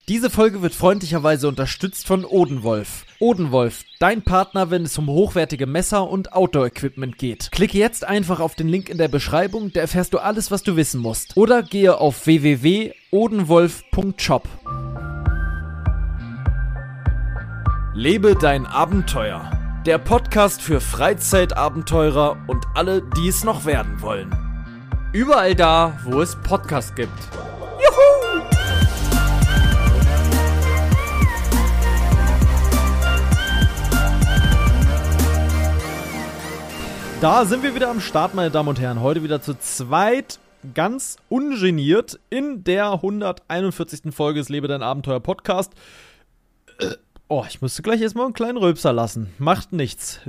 Diese Folge wird freundlicherweise unterstützt von Odenwolf. Odenwolf, dein Partner, wenn es um hochwertige Messer und Outdoor-Equipment geht. Klicke jetzt einfach auf den Link in der Beschreibung, da erfährst du alles, was du wissen musst. Oder gehe auf www.odenwolf.shop. Lebe dein Abenteuer. Der Podcast für Freizeitabenteurer und alle, die es noch werden wollen. Überall da, wo es Podcasts gibt. Juhu! Da sind wir wieder am Start, meine Damen und Herren. Heute wieder zu zweit, ganz ungeniert, in der 141. Folge des Lebe dein Abenteuer Podcast. Ich musste gleich erstmal einen kleinen Rülpser lassen. Macht nichts.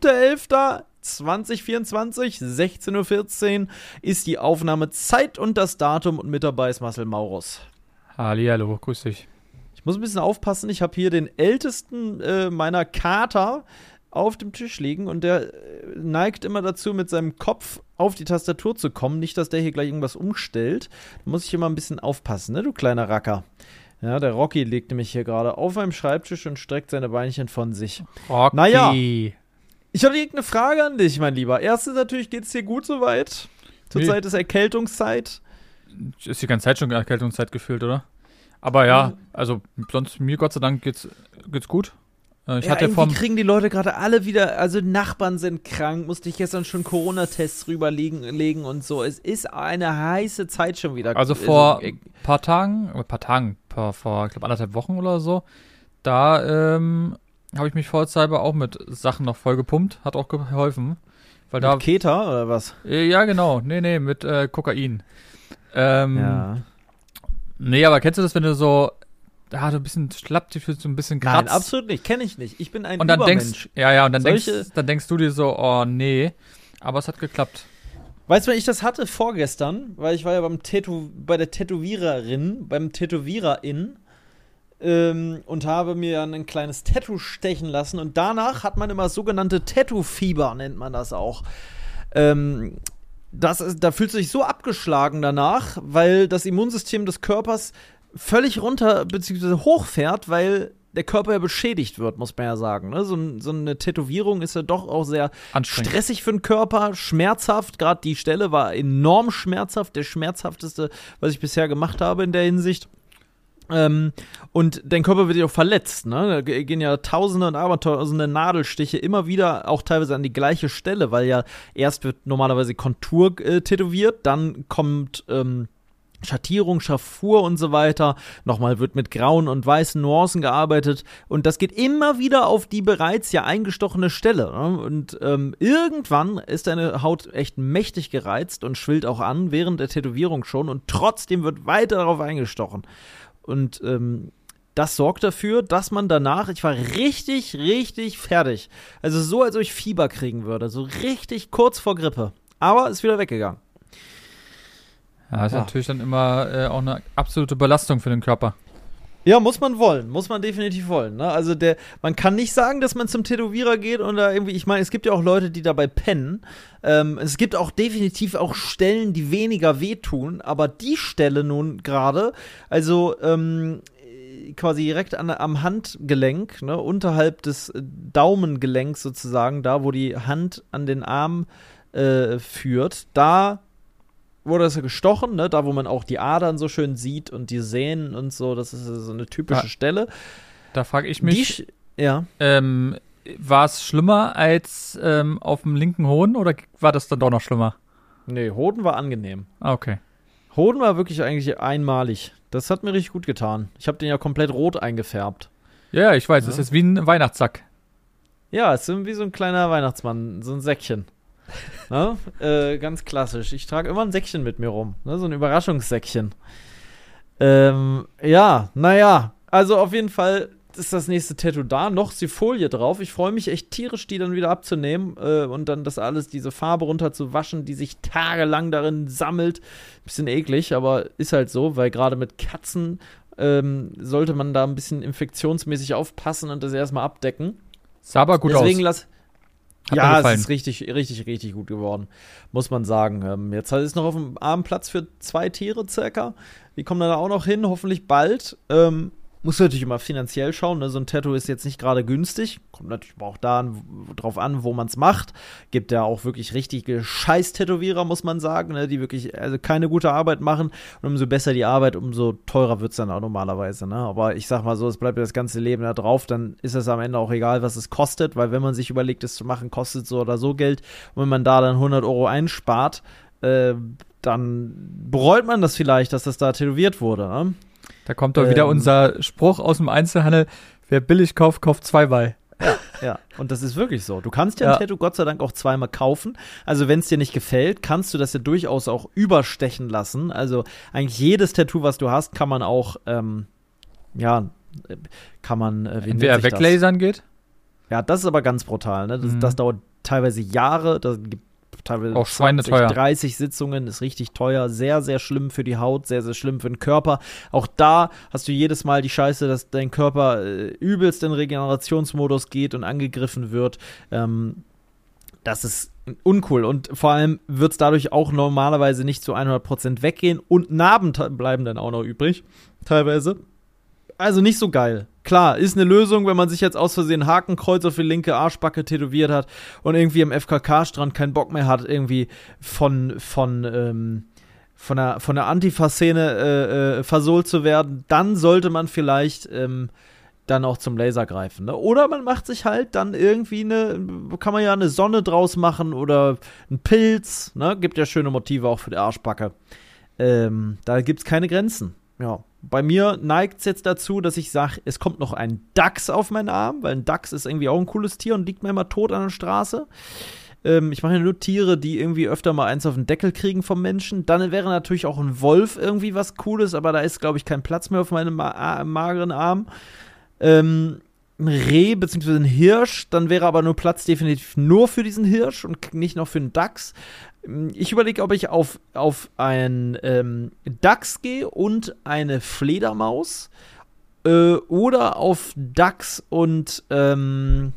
7.11.2024, 16.14 Uhr ist die Aufnahmezeit und das Datum. Und mit dabei ist Marcel Maurus. Hallihallo, grüß dich. Ich muss ein bisschen aufpassen. Ich habe hier den ältesten meiner Kater auf dem Tisch liegen und der neigt immer dazu, mit seinem Kopf auf die Tastatur zu kommen. Nicht, dass der hier gleich irgendwas umstellt. Da muss ich immer ein bisschen aufpassen, ne, du kleiner Racker. Ja, der Rocky liegt nämlich hier gerade auf meinem Schreibtisch und streckt seine Beinchen von sich. Rocky. Naja, ich habe eine Frage an dich, mein Lieber. Erstens natürlich, geht's dir gut soweit? Zurzeit ist Erkältungszeit. Ist die ganze Zeit schon Erkältungszeit gefühlt, oder? Aber ja, also sonst mir Gott sei Dank geht's gut. Irgendwie kriegen die Leute gerade alle wieder, also Nachbarn sind krank, musste ich gestern schon Corona-Tests rüberlegen und so. Es ist eine heiße Zeit schon wieder. Also vor ein paar Tagen, vor, ich glaube 1,5 Wochen oder so, da habe ich mich vollzeitig auch mit Sachen noch voll gepumpt, hat auch geholfen. Weil mit Keter oder was? Ja, genau, nee, mit Kokain. Ja. Nee, aber kennst du das, wenn du so du ein bisschen schlapp, dich so ein bisschen kratzt? Nein, absolut nicht, kenne ich nicht. Ich bin ein und dann Übermensch. Dann denkst du dir so, oh nee, aber es hat geklappt. Weißt du, wenn ich das hatte vorgestern, weil ich war ja beim beim Tätowiererin und habe mir ein kleines Tattoo stechen lassen und danach hat man immer sogenannte Tattoo-Fieber, nennt man das auch. Da fühlt sich so abgeschlagen danach, weil das Immunsystem des Körpers völlig runter bzw. hochfährt, weil der Körper ja beschädigt wird, muss man ja sagen. Ne? So eine Tätowierung ist ja doch auch sehr stressig für den Körper, schmerzhaft. Gerade die Stelle war enorm schmerzhaft, der schmerzhafteste, was ich bisher gemacht habe in der Hinsicht. Und dein Körper wird ja auch verletzt. Ne? Da gehen ja Tausende und Abertausende Nadelstiche immer wieder auch teilweise an die gleiche Stelle, weil ja erst wird normalerweise Kontur tätowiert, dann kommt Schattierung, Schraffur und so weiter. Nochmal wird mit grauen und weißen Nuancen gearbeitet und das geht immer wieder auf die bereits ja eingestochene Stelle. Ne? Und irgendwann ist deine Haut echt mächtig gereizt und schwillt auch an, während der Tätowierung schon und trotzdem wird weiter darauf eingestochen. Und das sorgt dafür, dass man danach, ich war richtig, richtig fertig. Also so, als ob ich Fieber kriegen würde. So richtig kurz vor Grippe. Aber ist wieder weggegangen. Ja, ist natürlich dann immer auch eine absolute Belastung für den Körper. Ja, muss man wollen. Muss man definitiv wollen. Ne? Also man kann nicht sagen, dass man zum Tätowierer geht und da irgendwie, ich meine, es gibt ja auch Leute, die dabei pennen. Es gibt auch definitiv auch Stellen, die weniger wehtun, aber die Stelle nun gerade, also quasi direkt am Handgelenk, ne, unterhalb des Daumengelenks sozusagen, da wo die Hand an den Arm führt, da wurde das ja gestochen, ne? Da wo man auch die Adern so schön sieht und die Sehnen und so, das ist so eine typische Stelle. Da frage ich mich, war es schlimmer als auf dem linken Hoden oder war das dann doch noch schlimmer? Nee, Hoden war angenehm. Ah, okay. Hoden war wirklich eigentlich einmalig. Das hat mir richtig gut getan. Ich habe den ja komplett rot eingefärbt. Ja, ich weiß, es ist wie ein Weihnachtssack. Ja, es ist wie so ein kleiner Weihnachtsmann, so ein Säckchen. Ne? Ganz klassisch. Ich trage immer ein Säckchen mit mir rum. Ne? So ein Überraschungssäckchen. Naja. Also auf jeden Fall ist das nächste Tattoo da. Noch ist die Folie drauf. Ich freue mich echt tierisch, die dann wieder abzunehmen und dann das alles, diese Farbe runterzuwaschen, die sich tagelang darin sammelt. Bisschen eklig, aber ist halt so, weil gerade mit Katzen sollte man da ein bisschen infektionsmäßig aufpassen und das erstmal abdecken. Sah aber gut Deswegen aus. Ja, es ist richtig, richtig, richtig gut geworden, muss man sagen. Jetzt ist noch auf dem Arm Platz für 2 Tiere circa. Die kommen dann auch noch hin, hoffentlich bald. Muss natürlich immer finanziell schauen, ne? So ein Tattoo ist jetzt nicht gerade günstig. Kommt natürlich auch drauf an, wo man es macht. Gibt ja auch wirklich richtige Scheiß-Tätowierer, muss man sagen, ne? Die wirklich also keine gute Arbeit machen. Und umso besser die Arbeit, umso teurer wird es dann auch normalerweise. Ne? Aber ich sag mal so, es bleibt das ganze Leben da drauf. Dann ist es am Ende auch egal, was es kostet. Weil wenn man sich überlegt, es zu machen, kostet so oder so Geld. Und wenn man da dann 100 Euro einspart, dann bereut man das vielleicht, dass das da tätowiert wurde, ne? Da kommt doch wieder unser Spruch aus dem Einzelhandel, wer billig kauft, kauft zwei bei. Ja, und das ist wirklich so. Du kannst ja ein Tattoo Gott sei Dank auch zweimal kaufen. Also wenn es dir nicht gefällt, kannst du das ja durchaus auch überstechen lassen. Also eigentlich jedes Tattoo, was du hast, kann man auch, entweder weglasern geht. Ja, das ist aber ganz brutal, ne? Das dauert teilweise Jahre, das gibt teilweise auch 20, 30 Sitzungen, ist richtig teuer, sehr, sehr schlimm für die Haut, sehr, sehr schlimm für den Körper. Auch da hast du jedes Mal die Scheiße, dass dein Körper übelst in Regenerationsmodus geht und angegriffen wird. Das ist uncool und vor allem wird es dadurch auch normalerweise nicht zu 100% weggehen und Narben bleiben dann auch noch übrig, teilweise. Also nicht so geil. Klar, ist eine Lösung, wenn man sich jetzt aus Versehen Hakenkreuz auf die linke Arschbacke tätowiert hat und irgendwie am FKK-Strand keinen Bock mehr hat, irgendwie von der Antifa-Szene versohlt zu werden, dann sollte man vielleicht dann auch zum Laser greifen. Ne? Oder man macht sich halt dann irgendwie kann man ja eine Sonne draus machen oder einen Pilz. Ne? Gibt ja schöne Motive auch für die Arschbacke. Da gibt's keine Grenzen. Ja. Bei mir neigt es jetzt dazu, dass ich sage, es kommt noch ein Dachs auf meinen Arm, weil ein Dachs ist irgendwie auch ein cooles Tier und liegt mir immer tot an der Straße. Ich mache ja nur Tiere, die irgendwie öfter mal eins auf den Deckel kriegen vom Menschen. Dann wäre natürlich auch ein Wolf irgendwie was Cooles, aber da ist, glaube ich, kein Platz mehr auf meinem mageren Arm. Ein Reh bzw. ein Hirsch, dann wäre aber nur Platz definitiv nur für diesen Hirsch und nicht noch für einen Dachs. Ich überlege, ob ich auf einen Dachs gehe und eine Fledermaus oder auf Dachs und man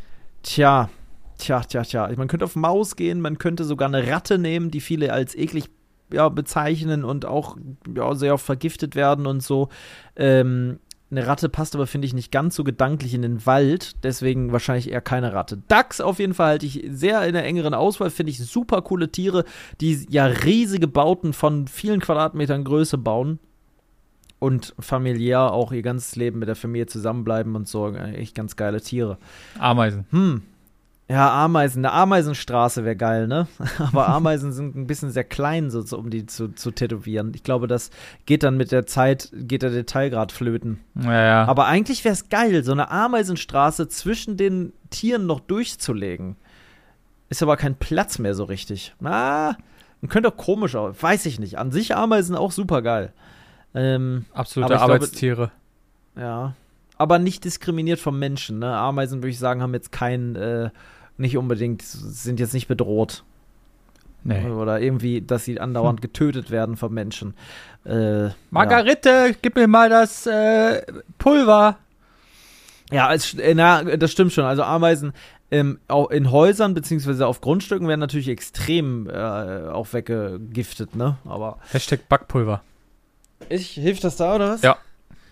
könnte auf Maus gehen, man könnte sogar eine Ratte nehmen, die viele als eklig bezeichnen und auch sehr oft vergiftet werden und so. Eine Ratte passt aber, finde ich, nicht ganz so gedanklich in den Wald. Deswegen wahrscheinlich eher keine Ratte. Dachs auf jeden Fall halte ich sehr in der engeren Auswahl. Finde ich super coole Tiere, die ja riesige Bauten von vielen Quadratmetern Größe bauen. Und familiär auch ihr ganzes Leben mit der Familie zusammenbleiben und so. Echt ganz geile Tiere. Ameisen. Ja, Ameisen. Eine Ameisenstraße wäre geil, ne? Aber Ameisen sind ein bisschen sehr klein, so um die zu tätowieren. Ich glaube, das geht dann mit der Zeit, geht der Detailgrad flöten. Ja. Aber eigentlich wäre es geil, so eine Ameisenstraße zwischen den Tieren noch durchzulegen. Ist aber kein Platz mehr so richtig. Man könnte auch komisch aussehen. Weiß ich nicht. An sich Ameisen auch super geil. Absolute Arbeitstiere. Ja. Aber nicht diskriminiert vom Menschen, ne? Ameisen, würde ich sagen, haben jetzt nicht unbedingt, sind jetzt nicht bedroht. Nee. Oder irgendwie, dass sie andauernd getötet werden vom Menschen. Margarete, gib mir mal das Pulver. Ja, das stimmt schon. Also Ameisen auch in Häusern beziehungsweise auf Grundstücken werden natürlich extrem auch weggegiftet, ne? Aber #Backpulver. Hilft das da, oder was? Ja.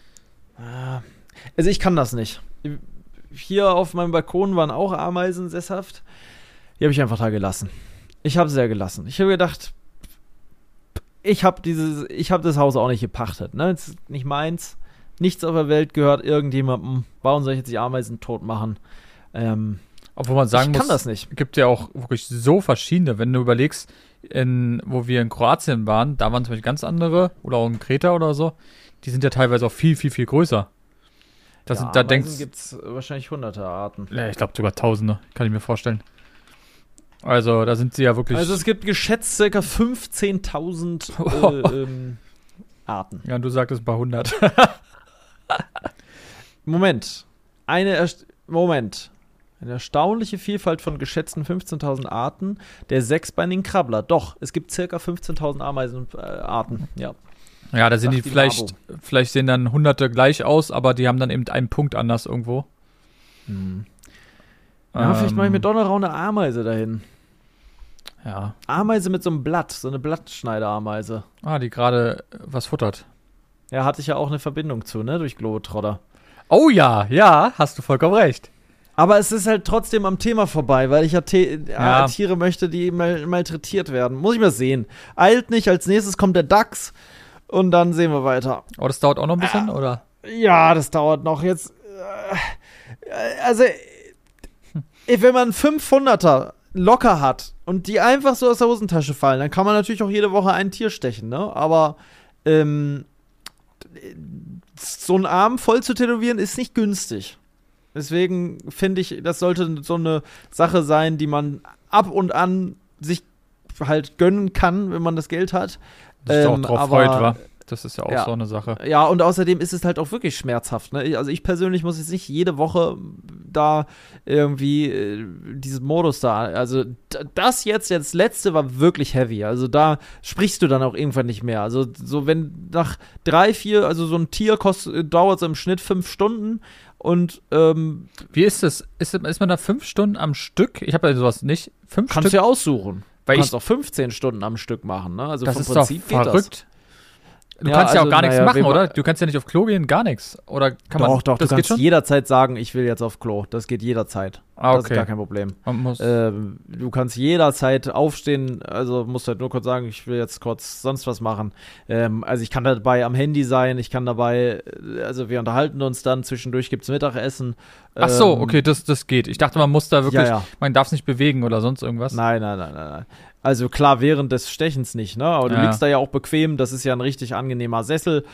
Also ich kann das nicht. Hier auf meinem Balkon waren auch Ameisen sesshaft. Die habe ich einfach da gelassen. Ich habe sie ja gelassen. Ich habe gedacht, ich habe das Haus auch nicht gepachtet. Ne? Das ist nicht meins. Nichts auf der Welt gehört irgendjemandem. Warum soll ich jetzt die Ameisen tot machen? Obwohl man sagen muss, kann das nicht. Gibt ja auch wirklich so verschiedene. Wenn du überlegst, wo wir in Kroatien waren, da waren zum Beispiel ganz andere, oder auch in Kreta oder so, die sind ja teilweise auch viel, viel, viel größer. Da gibt es wahrscheinlich hunderte Arten. Ja, ich glaube sogar Tausende, kann ich mir vorstellen. Also, da sind sie ja wirklich. Also, es gibt geschätzt ca. 15.000 Arten. Ja, und du sagtest ein paar hundert. Moment. Eine erstaunliche Vielfalt von geschätzten 15.000 Arten der sechsbeinigen Krabbler. Doch, es gibt ca. 15.000 Ameisenarten, ja. Ja, da sind die vielleicht sehen dann Hunderte gleich aus, aber die haben dann eben einen Punkt anders irgendwo. Ja, vielleicht mache ich mir doch noch eine Ameise dahin. Ja. Ameise mit so einem Blatt, so eine Blattschneiderameise. Die gerade was futtert. Ja, hatte ich ja auch eine Verbindung zu, ne, durch Globetrotter. Oh ja, hast du vollkommen recht. Aber es ist halt trotzdem am Thema vorbei, weil ich ja Tiere möchte, die malträtiert werden. Muss ich mal sehen. Eilt nicht, als nächstes kommt der Dachs und dann sehen wir weiter. Oh, das dauert auch noch ein bisschen, oder? Ja, das dauert noch. Jetzt, also, wenn man 500er locker hat und die einfach so aus der Hosentasche fallen, dann kann man natürlich auch jede Woche ein Tier stechen, ne? Aber, so einen Arm voll zu tätowieren ist nicht günstig. Deswegen finde ich, das sollte so eine Sache sein, die man ab und an sich halt gönnen kann, wenn man das Geld hat. Das auch drauf freut, wa? Das ist ja auch so eine Sache. Ja, und außerdem ist es halt auch wirklich schmerzhaft. Ne? Also ich persönlich muss jetzt nicht jede Woche da irgendwie diesen Modus da. Also das jetzt letzte war wirklich heavy. Also da sprichst du dann auch irgendwann nicht mehr. Also so wenn nach 3, 4, also so ein Tier dauert es im Schnitt 5 Stunden. Und wie ist das? Ist man da 5 Stunden am Stück? Ich habe ja sowas nicht. 5 kannst Stück? du ja aussuchen. Du kannst auch 15 Stunden am Stück machen. Ne? Also das vom ist Prinzip doch verrückt. Du kannst ja auch gar nichts machen, oder? Du kannst ja nicht auf Klo gehen, gar nichts. Oder kann man? Doch, du kannst jederzeit sagen, ich will jetzt auf Klo. Das geht jederzeit. Okay. Das ist gar kein Problem. Du kannst jederzeit aufstehen, also musst halt nur kurz sagen, ich will jetzt kurz sonst was machen. Also ich kann dabei am Handy sein, ich kann dabei, also wir unterhalten uns dann, zwischendurch gibt's Mittagessen. Ach so, okay, das geht. Ich dachte, man muss da wirklich, man darf es nicht bewegen oder sonst irgendwas. Nein. Also klar, während des Stechens nicht, ne? Aber du liegst da ja auch bequem, das ist ja ein richtig angenehmer Sessel.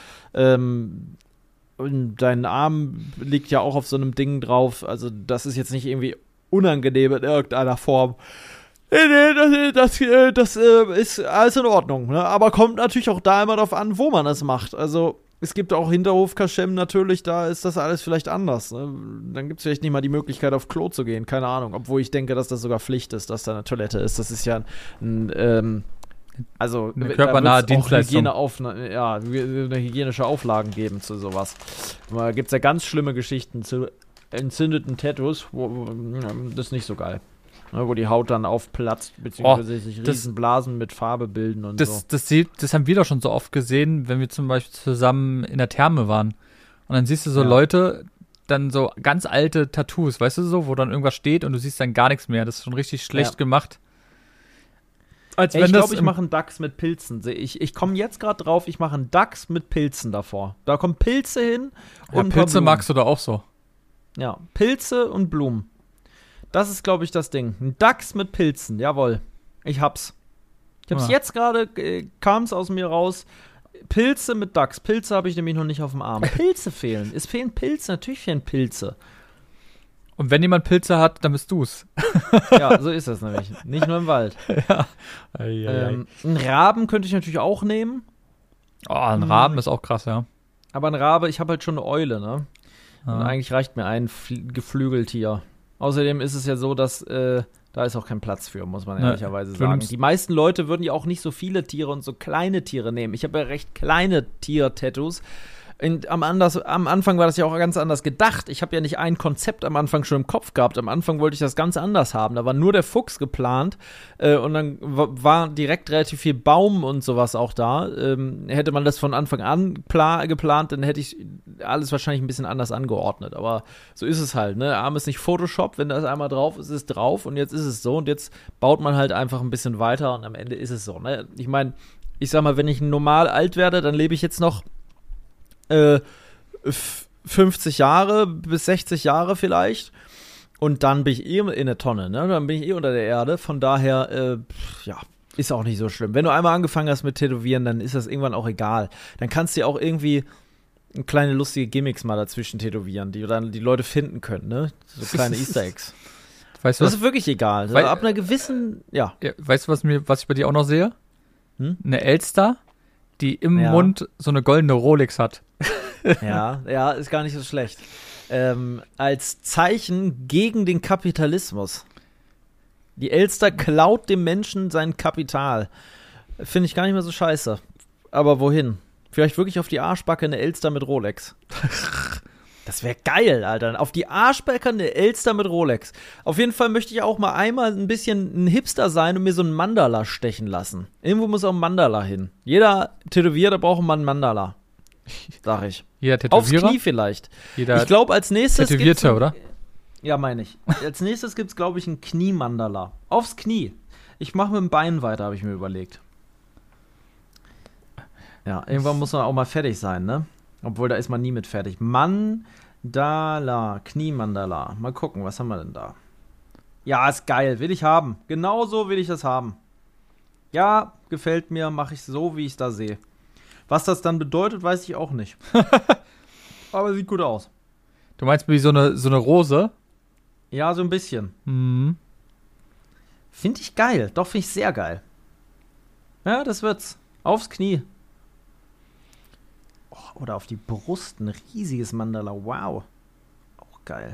Und dein Arm liegt ja auch auf so einem Ding drauf. Also das ist jetzt nicht irgendwie unangenehm in irgendeiner Form. Nee, das ist alles in Ordnung, ne? Aber kommt natürlich auch da immer drauf an, wo man das macht. Also es gibt auch Hinterhof-Kaschem natürlich, da ist das alles vielleicht anders. Ne? Dann gibt es vielleicht nicht mal die Möglichkeit, auf Klo zu gehen, keine Ahnung. Obwohl ich denke, dass das sogar Pflicht ist, dass da eine Toilette ist. Das ist ja eine körpernahe Dienstleistung. Eine hygienische Auflagen geben zu sowas. Da gibt es ja ganz schlimme Geschichten zu entzündeten Tattoos, das ist nicht so geil. Wo die Haut dann aufplatzt, beziehungsweise sich Riesenblasen mit Farbe bilden und so. Das haben wir doch schon so oft gesehen, wenn wir zum Beispiel zusammen in der Therme waren. Und dann siehst du so Leute, dann so ganz alte Tattoos, weißt du so, wo dann irgendwas steht und du siehst dann gar nichts mehr. Das ist schon richtig schlecht gemacht. Ich glaube, ich mache einen Dachs mit Pilzen. Ich komme jetzt gerade drauf, ich mache einen Dachs mit Pilzen davor. Da kommen Pilze hin und Pilze magst du da auch so. Ja, Pilze und Blumen. Das ist, glaube ich, das Ding. Ein Dachs mit Pilzen, jawohl. Ich hab's. Jetzt gerade, kam es aus mir raus. Pilze mit Dachs. Pilze habe ich nämlich noch nicht auf dem Arm. Pilze fehlen. Es fehlen Pilze, natürlich fehlen Pilze. Und wenn jemand Pilze hat, dann bist du's. Ja, so ist das nämlich. Nicht nur im Wald. Ja. Einen Raben könnte ich natürlich auch nehmen. Oh, ein Raben ist auch krass, ja. Aber ein Rabe, ich habe halt schon eine Eule, ne? Und eigentlich reicht mir ein Geflügeltier. Außerdem ist es ja so, dass da ist auch kein Platz für, muss man ehrlicherweise sagen. Die meisten Leute würden ja auch nicht so viele Tiere und so kleine Tiere nehmen. Ich habe ja recht kleine Tier-Tattoos. Am Anfang war das ja auch ganz anders gedacht. Ich habe ja nicht ein Konzept am Anfang schon im Kopf gehabt. Am Anfang wollte ich das ganz anders haben. Da war nur der Fuchs geplant und dann war direkt relativ viel Baum und sowas auch da. Hätte man das von Anfang an geplant, dann hätte ich alles wahrscheinlich ein bisschen anders angeordnet. Aber so ist es halt, ne? Arm ist nicht Photoshop. Wenn das einmal drauf ist, ist es drauf und jetzt ist es so. Und jetzt baut man halt einfach ein bisschen weiter und am Ende ist es so, ne? Ich meine, ich sag mal, wenn ich normal alt werde, dann lebe ich jetzt noch 50 Jahre bis 60 Jahre vielleicht und dann bin ich in der Tonne, ne? Dann bin ich unter der Erde, von daher, ist auch nicht so schlimm. Wenn du einmal angefangen hast mit Tätowieren, dann ist das irgendwann auch egal. Dann kannst du ja auch irgendwie kleine lustige Gimmicks mal dazwischen tätowieren, die dann die Leute finden können, ne? So kleine Easter Eggs. Weißt du, das ist wirklich egal. Also ab einer gewissen, weißt du, was ich bei dir auch noch sehe? Eine Elster, die im Mund so eine goldene Rolex hat. Ja, ist gar nicht so schlecht. Als Zeichen gegen den Kapitalismus. Die Elster klaut dem Menschen sein Kapital. Finde ich gar nicht mehr so scheiße. Aber wohin? Vielleicht wirklich auf die Arschbacke eine Elster mit Rolex. Das wäre geil, Alter. Auf die Arschbacke eine Elster mit Rolex. Auf jeden Fall möchte ich auch mal einmal ein bisschen ein Hipster sein und mir so ein Mandala stechen lassen. Irgendwo muss auch ein Mandala hin. Jeder Tätowierer braucht mal ein Mandala. Sag ich. Jeder Aufs Tätowierer? Knie vielleicht. Jeder Ich glaube, als nächstes Tätowierte, oder? Ja, meine ich. Als nächstes gibt's, glaube ich, ein Kniemandala. Aufs Knie. Ich mache mit dem Bein weiter, habe ich mir überlegt. Ja, irgendwann muss man auch mal fertig sein, ne? Obwohl, da ist man nie mit fertig. Mandala, Kniemandala. Mal gucken, was haben wir denn da? Ja, ist geil. Will ich haben. Genau so will ich das haben. Ja, gefällt mir. Mache ich so, wie ich es da sehe. Was das dann bedeutet, weiß ich auch nicht. Aber sieht gut aus. Du meinst wie so eine Rose? Ja, so ein bisschen. Mhm. Finde ich geil. Doch, finde ich sehr geil. Ja, das wird's. Aufs Knie. Oh, oder auf die Brust. Ein riesiges Mandala. Wow. Auch geil.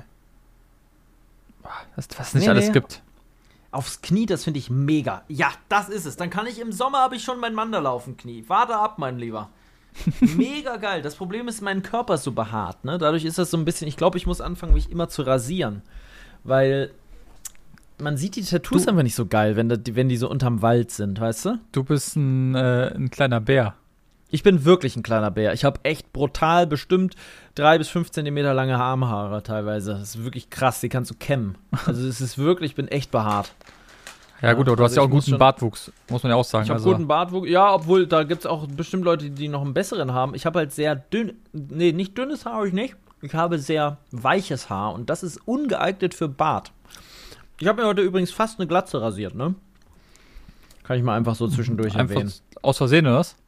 Was es nicht alles gibt. Aufs Knie, das finde ich mega. Ja, das ist es. Dann kann ich im Sommer, habe ich schon mein Mandala auf dem Knie. Warte ab, mein Lieber. Mega geil. Das Problem ist, mein Körper ist so behaart, ne? Dadurch ist das so ein bisschen, ich glaube, ich muss anfangen, mich immer zu rasieren. Weil man sieht die Tattoos einfach nicht so geil, wenn die so unterm Wald sind, weißt du? Du bist ein kleiner Bär. Ich bin wirklich ein kleiner Bär. Ich habe echt brutal bestimmt 3 bis 5 Zentimeter lange Armhaare teilweise. Das ist wirklich krass, die kannst du kämmen. Also es ist wirklich, ich bin echt behaart. Ja gut, aber du hast ja auch einen guten Bartwuchs, muss man ja auch sagen. Ich habe guten Bartwuchs, ja, obwohl da gibt es auch bestimmt Leute, die noch einen besseren haben. Ich habe halt sehr nicht dünnes Haar habe ich nicht. Ich habe sehr weiches Haar und das ist ungeeignet für Bart. Ich habe mir heute übrigens fast eine Glatze rasiert, ne? Kann ich mal einfach so zwischendurch erwähnen. Aus Versehen, oder was?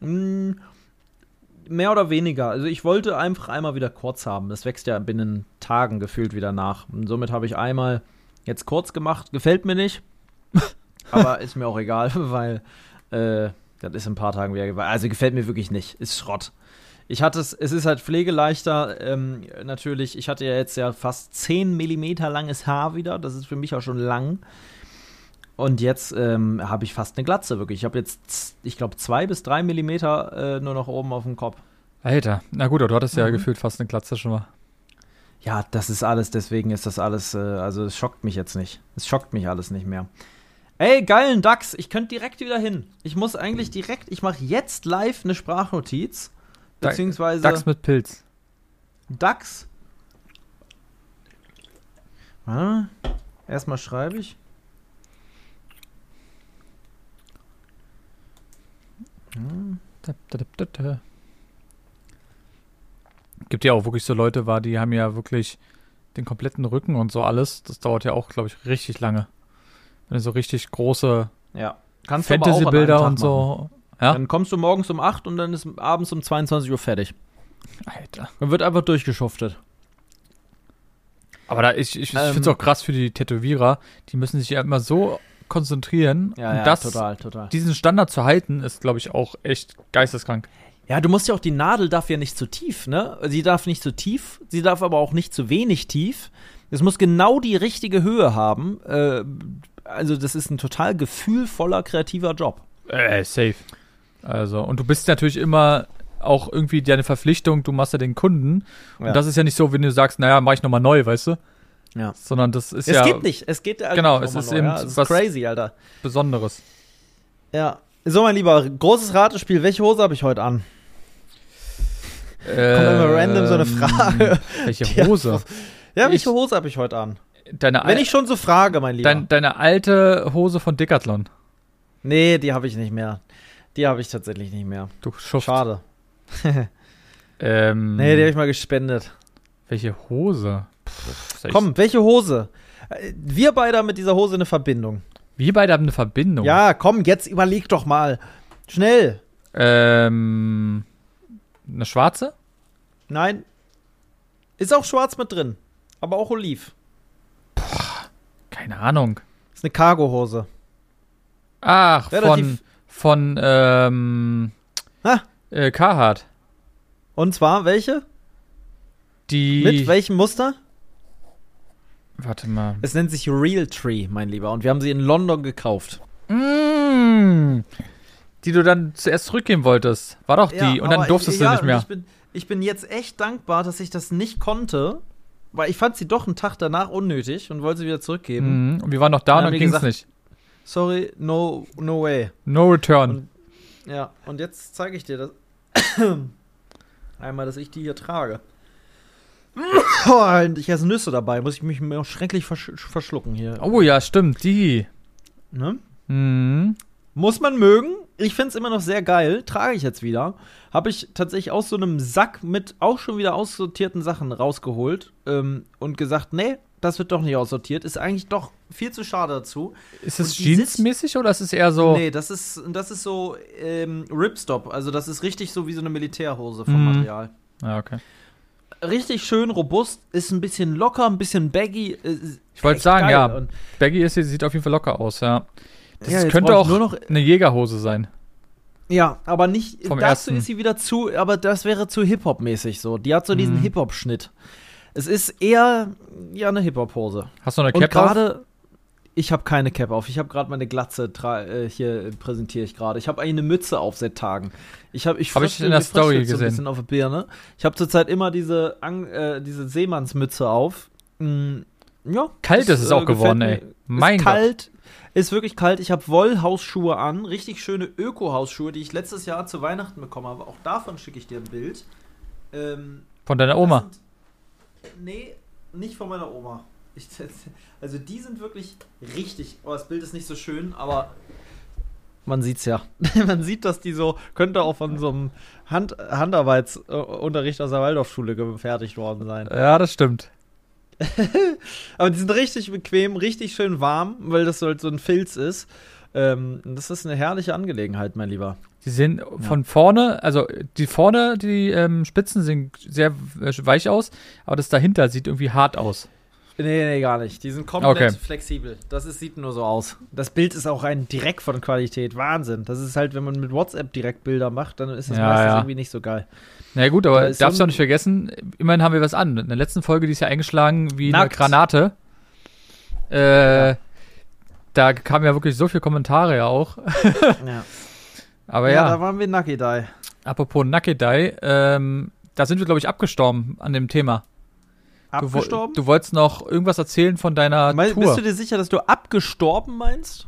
Mehr oder weniger. Also ich wollte einfach einmal wieder kurz haben. Das wächst ja binnen Tagen gefühlt wieder nach. Und somit habe ich einmal jetzt kurz gemacht. Gefällt mir nicht. Aber ist mir auch egal, weil das ist in ein paar Tagen wieder. Also gefällt mir wirklich nicht. Ist Schrott. Es ist halt pflegeleichter. Natürlich, ich hatte ja jetzt fast 10 Millimeter langes Haar wieder. Das ist für mich auch schon lang. Und jetzt habe ich fast eine Glatze, wirklich. Ich habe jetzt, ich glaube, 2 bis 3 Millimeter nur noch oben auf dem Kopf. Alter, na gut, aber du hattest ja gefühlt fast eine Glatze schon mal. Ja, das ist alles, deswegen ist das alles, also es schockt mich jetzt nicht. Es schockt mich alles nicht mehr. Ey, geilen Dachs, ich könnte direkt wieder hin. Ich muss eigentlich direkt, ich mache jetzt live eine Sprachnotiz. Beziehungsweise Dachs mit Pilz. Dachs. Erstmal schreibe ich. Gibt ja auch wirklich so Leute, die haben ja wirklich den kompletten Rücken und so alles. Das dauert ja auch, glaube ich, richtig lange. Wenn du so richtig große Fantasy-Bilder und so. Ja? Dann kommst du morgens um 8 und dann ist abends um 22 Uhr fertig. Alter. Dann wird einfach durchgeschuftet. Aber ich finde es auch krass für die Tätowierer. Die müssen sich ja immer so konzentrieren. Ja, und total. Diesen Standard zu halten, ist, glaube ich, auch echt geisteskrank. Ja, du musst ja auch, die Nadel darf ja nicht zu tief, ne? Sie darf nicht zu tief, sie darf aber auch nicht zu wenig tief. Es muss genau die richtige Höhe haben. Also das ist ein total gefühlvoller, kreativer Job. Safe. Also, und du bist natürlich immer auch irgendwie deine Verpflichtung, du machst ja den Kunden. Ja. Und das ist ja nicht so, wenn du sagst, naja, mach ich nochmal neu, weißt du? Ja. Sondern das ist Es geht nicht. Es geht ja genau, es ist eben es ist crazy, Alter. Besonderes. Ja. So, mein Lieber, großes Ratespiel. Welche Hose habe ich heute an? Kommt immer random so eine Frage. Welche Hose? Ja, welche Hose habe ich heute an? Wenn ich schon so frage, mein Lieber. Deine alte Hose von Decathlon. Nee, die habe ich nicht mehr. Die habe ich tatsächlich nicht mehr. Du Schuft. Schade. Nee, die habe ich mal gespendet. Welche Hose? Komm, welche Hose? Wir beide haben mit dieser Hose eine Verbindung. Wir beide haben eine Verbindung? Ja, komm, jetzt überleg doch mal. Schnell. Eine schwarze? Nein. Ist auch schwarz mit drin. Aber auch oliv. Keine Ahnung. Ist eine Cargohose. Ach, von Carhartt. Und zwar welche? Die. Mit welchem Muster? Warte mal. Es nennt sich Realtree, mein Lieber. Und wir haben sie in London gekauft. Die du dann zuerst zurückgeben wolltest. War doch die. Ja, und dann durftest du nicht mehr. Ich bin jetzt echt dankbar, dass ich das nicht konnte. Weil ich fand sie doch einen Tag danach unnötig und wollte sie wieder zurückgeben. Und wir waren noch da und dann ging es nicht. Sorry, no way. No return. Und jetzt zeige ich dir das. Einmal, dass ich die hier trage. Und ich esse Nüsse dabei, muss ich mich auch schrecklich verschlucken hier. Oh ja, stimmt, die. Ne? Mhm. Muss man mögen. Ich find's immer noch sehr geil. Trage ich jetzt wieder. Habe ich tatsächlich aus so einem Sack mit auch schon wieder aussortierten Sachen rausgeholt und gesagt, nee, das wird doch nicht aussortiert. Ist eigentlich doch viel zu schade dazu. Ist es jeansmäßig oder ist es eher so? Nee, das ist so Ripstop. Also das ist richtig so wie so eine Militärhose vom Material. Ja, okay. Richtig schön robust, ist ein bisschen locker, ein bisschen baggy. Ich wollte sagen, ja, baggy sieht auf jeden Fall locker aus, ja. Das könnte auch nur noch eine Jägerhose sein. Ja, aber nicht, Vom dazu ersten. ist sie wieder aber das wäre zu Hip-Hop-mäßig so. Die hat so diesen Hip-Hop-Schnitt. Es ist eher, ja, eine Hip-Hop-Hose. Hast du eine Und Cap auf? gerade, ich habe keine Cap auf. Ich habe gerade meine Glatze, hier präsentiere ich gerade. Ich habe eigentlich eine Mütze auf seit Tagen. Ich in der Story gesehen. So ein bisschen auf der Birne. Ich habe zurzeit immer diese Seemannsmütze auf. Ja. Kalt ist es auch geworden, ey. Mein Gott. Kalt. Ist wirklich kalt. Ich habe Wollhausschuhe an. Richtig schöne Öko-Hausschuhe, die ich letztes Jahr zu Weihnachten bekommen habe. Auch davon schicke ich dir ein Bild. Von deiner Oma? Nee, nicht von meiner Oma. Also die sind wirklich richtig. Oh, das Bild ist nicht so schön, aber man sieht's ja. Man sieht, dass die so, könnte auch von so einem Handarbeitsunterricht aus der Waldorfschule gefertigt worden sein. Ja, das stimmt. Aber die sind richtig bequem, richtig schön warm, weil das halt so ein Filz ist. Das ist eine herrliche Angelegenheit, mein Lieber. Die sehen von vorne, also die Spitzen sehen sehr weich aus, aber das dahinter sieht irgendwie hart aus. Nee, gar nicht. Die sind komplett flexibel. Sieht nur so aus. Das Bild ist auch direkt von Qualität. Wahnsinn. Das ist halt, wenn man mit WhatsApp direkt Bilder macht, dann ist das meistens irgendwie nicht so geil. Na gut, aber darfst du auch nicht vergessen, immerhin haben wir was an. In der letzten Folge, die ist ja eingeschlagen wie eine Granate. Da kamen ja wirklich so viele Kommentare ja auch. Ja. Aber da waren wir Nakidai. Apropos Nakidai, da sind wir, glaube ich, abgestorben an dem Thema. Abgestorben? Du wolltest noch irgendwas erzählen von deiner Tour. Bist du dir sicher, dass du abgestorben meinst?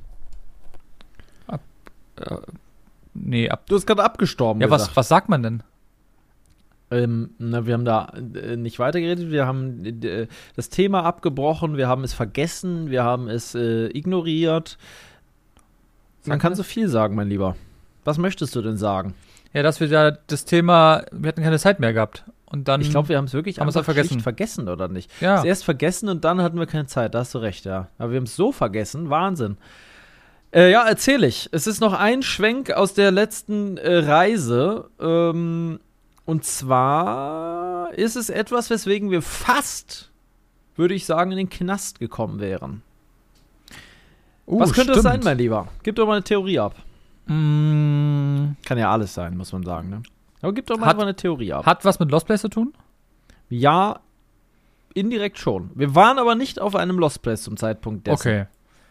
Nee, Du hast gerade abgestorben gesagt. Was sagt man denn? Wir haben da nicht weitergeredet, wir haben das Thema abgebrochen, wir haben es vergessen, wir haben es ignoriert. Man kann so viel sagen, mein Lieber. Was möchtest du denn sagen? Ja, dass wir da das Thema, wir hatten keine Zeit mehr gehabt. Und dann ich glaube, wir haben es wirklich einfach vergessen, oder nicht? Ja. Erst vergessen und dann hatten wir keine Zeit, da hast du recht, ja. Aber wir haben es so vergessen, Wahnsinn. Ja, erzähl ich. Es ist noch ein Schwenk aus der letzten Reise. Und zwar ist es etwas, weswegen wir fast, würde ich sagen, in den Knast gekommen wären. Was könnte das sein, mein Lieber? Gib doch mal eine Theorie ab. Kann ja alles sein, muss man sagen, ne? Aber gib doch mal einfach eine Theorie ab. Hat was mit Lost Place zu tun? Ja, indirekt schon. Wir waren aber nicht auf einem Lost Place zum Zeitpunkt dessen. Okay.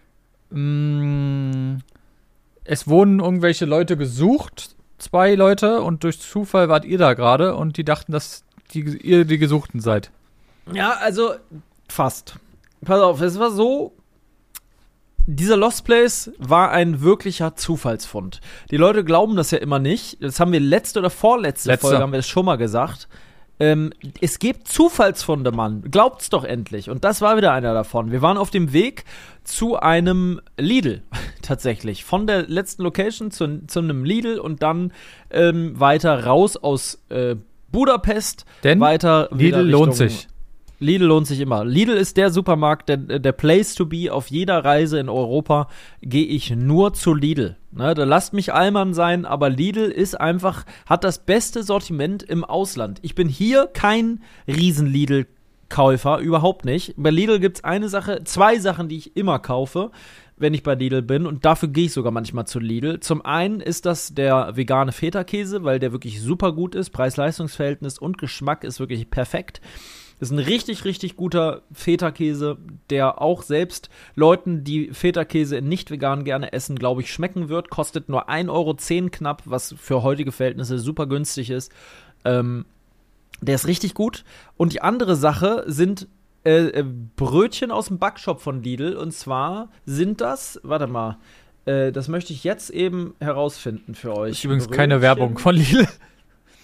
Es wurden irgendwelche Leute gesucht, 2 Leute, und durch Zufall wart ihr da gerade und die dachten, dass ihr die Gesuchten seid. Ja, also fast. Pass auf, es war so, dieser Lost Place war ein wirklicher Zufallsfund. Die Leute glauben das ja immer nicht. Das haben wir letzte oder vorletzte Folge haben wir das schon mal gesagt. Es gibt Zufallsfunde, Mann. Glaubt's doch endlich. Und das war wieder einer davon. Wir waren auf dem Weg zu einem Lidl, tatsächlich. Von der letzten Location zu einem Lidl und dann weiter raus aus Budapest. Denn weiter Lidl lohnt sich. Lidl lohnt sich immer. Lidl ist der Supermarkt, der Place to be. Auf jeder Reise in Europa gehe ich nur zu Lidl. Ne, da lasst mich Allmann sein, aber Lidl ist einfach, hat das beste Sortiment im Ausland. Ich bin hier kein Riesen-Lidl-Käufer, überhaupt nicht. Bei Lidl gibt es 2 Sachen, die ich immer kaufe, wenn ich bei Lidl bin, und dafür gehe ich sogar manchmal zu Lidl. Zum einen ist das der vegane Feta-Käse, weil der wirklich super gut ist. Preis-Leistungs-Verhältnis und Geschmack ist wirklich perfekt. Das ist ein richtig, richtig guter Feta-Käse, der auch selbst Leuten, die Feta-Käse nicht vegan gerne essen, glaube ich, schmecken wird. Kostet nur 1,10 € knapp, was für heutige Verhältnisse super günstig ist. Der ist richtig gut. Und die andere Sache sind Brötchen aus dem Backshop von Lidl. Und zwar sind das, warte mal, das möchte ich jetzt eben herausfinden für euch. Das ist übrigens keine Werbung von Lidl.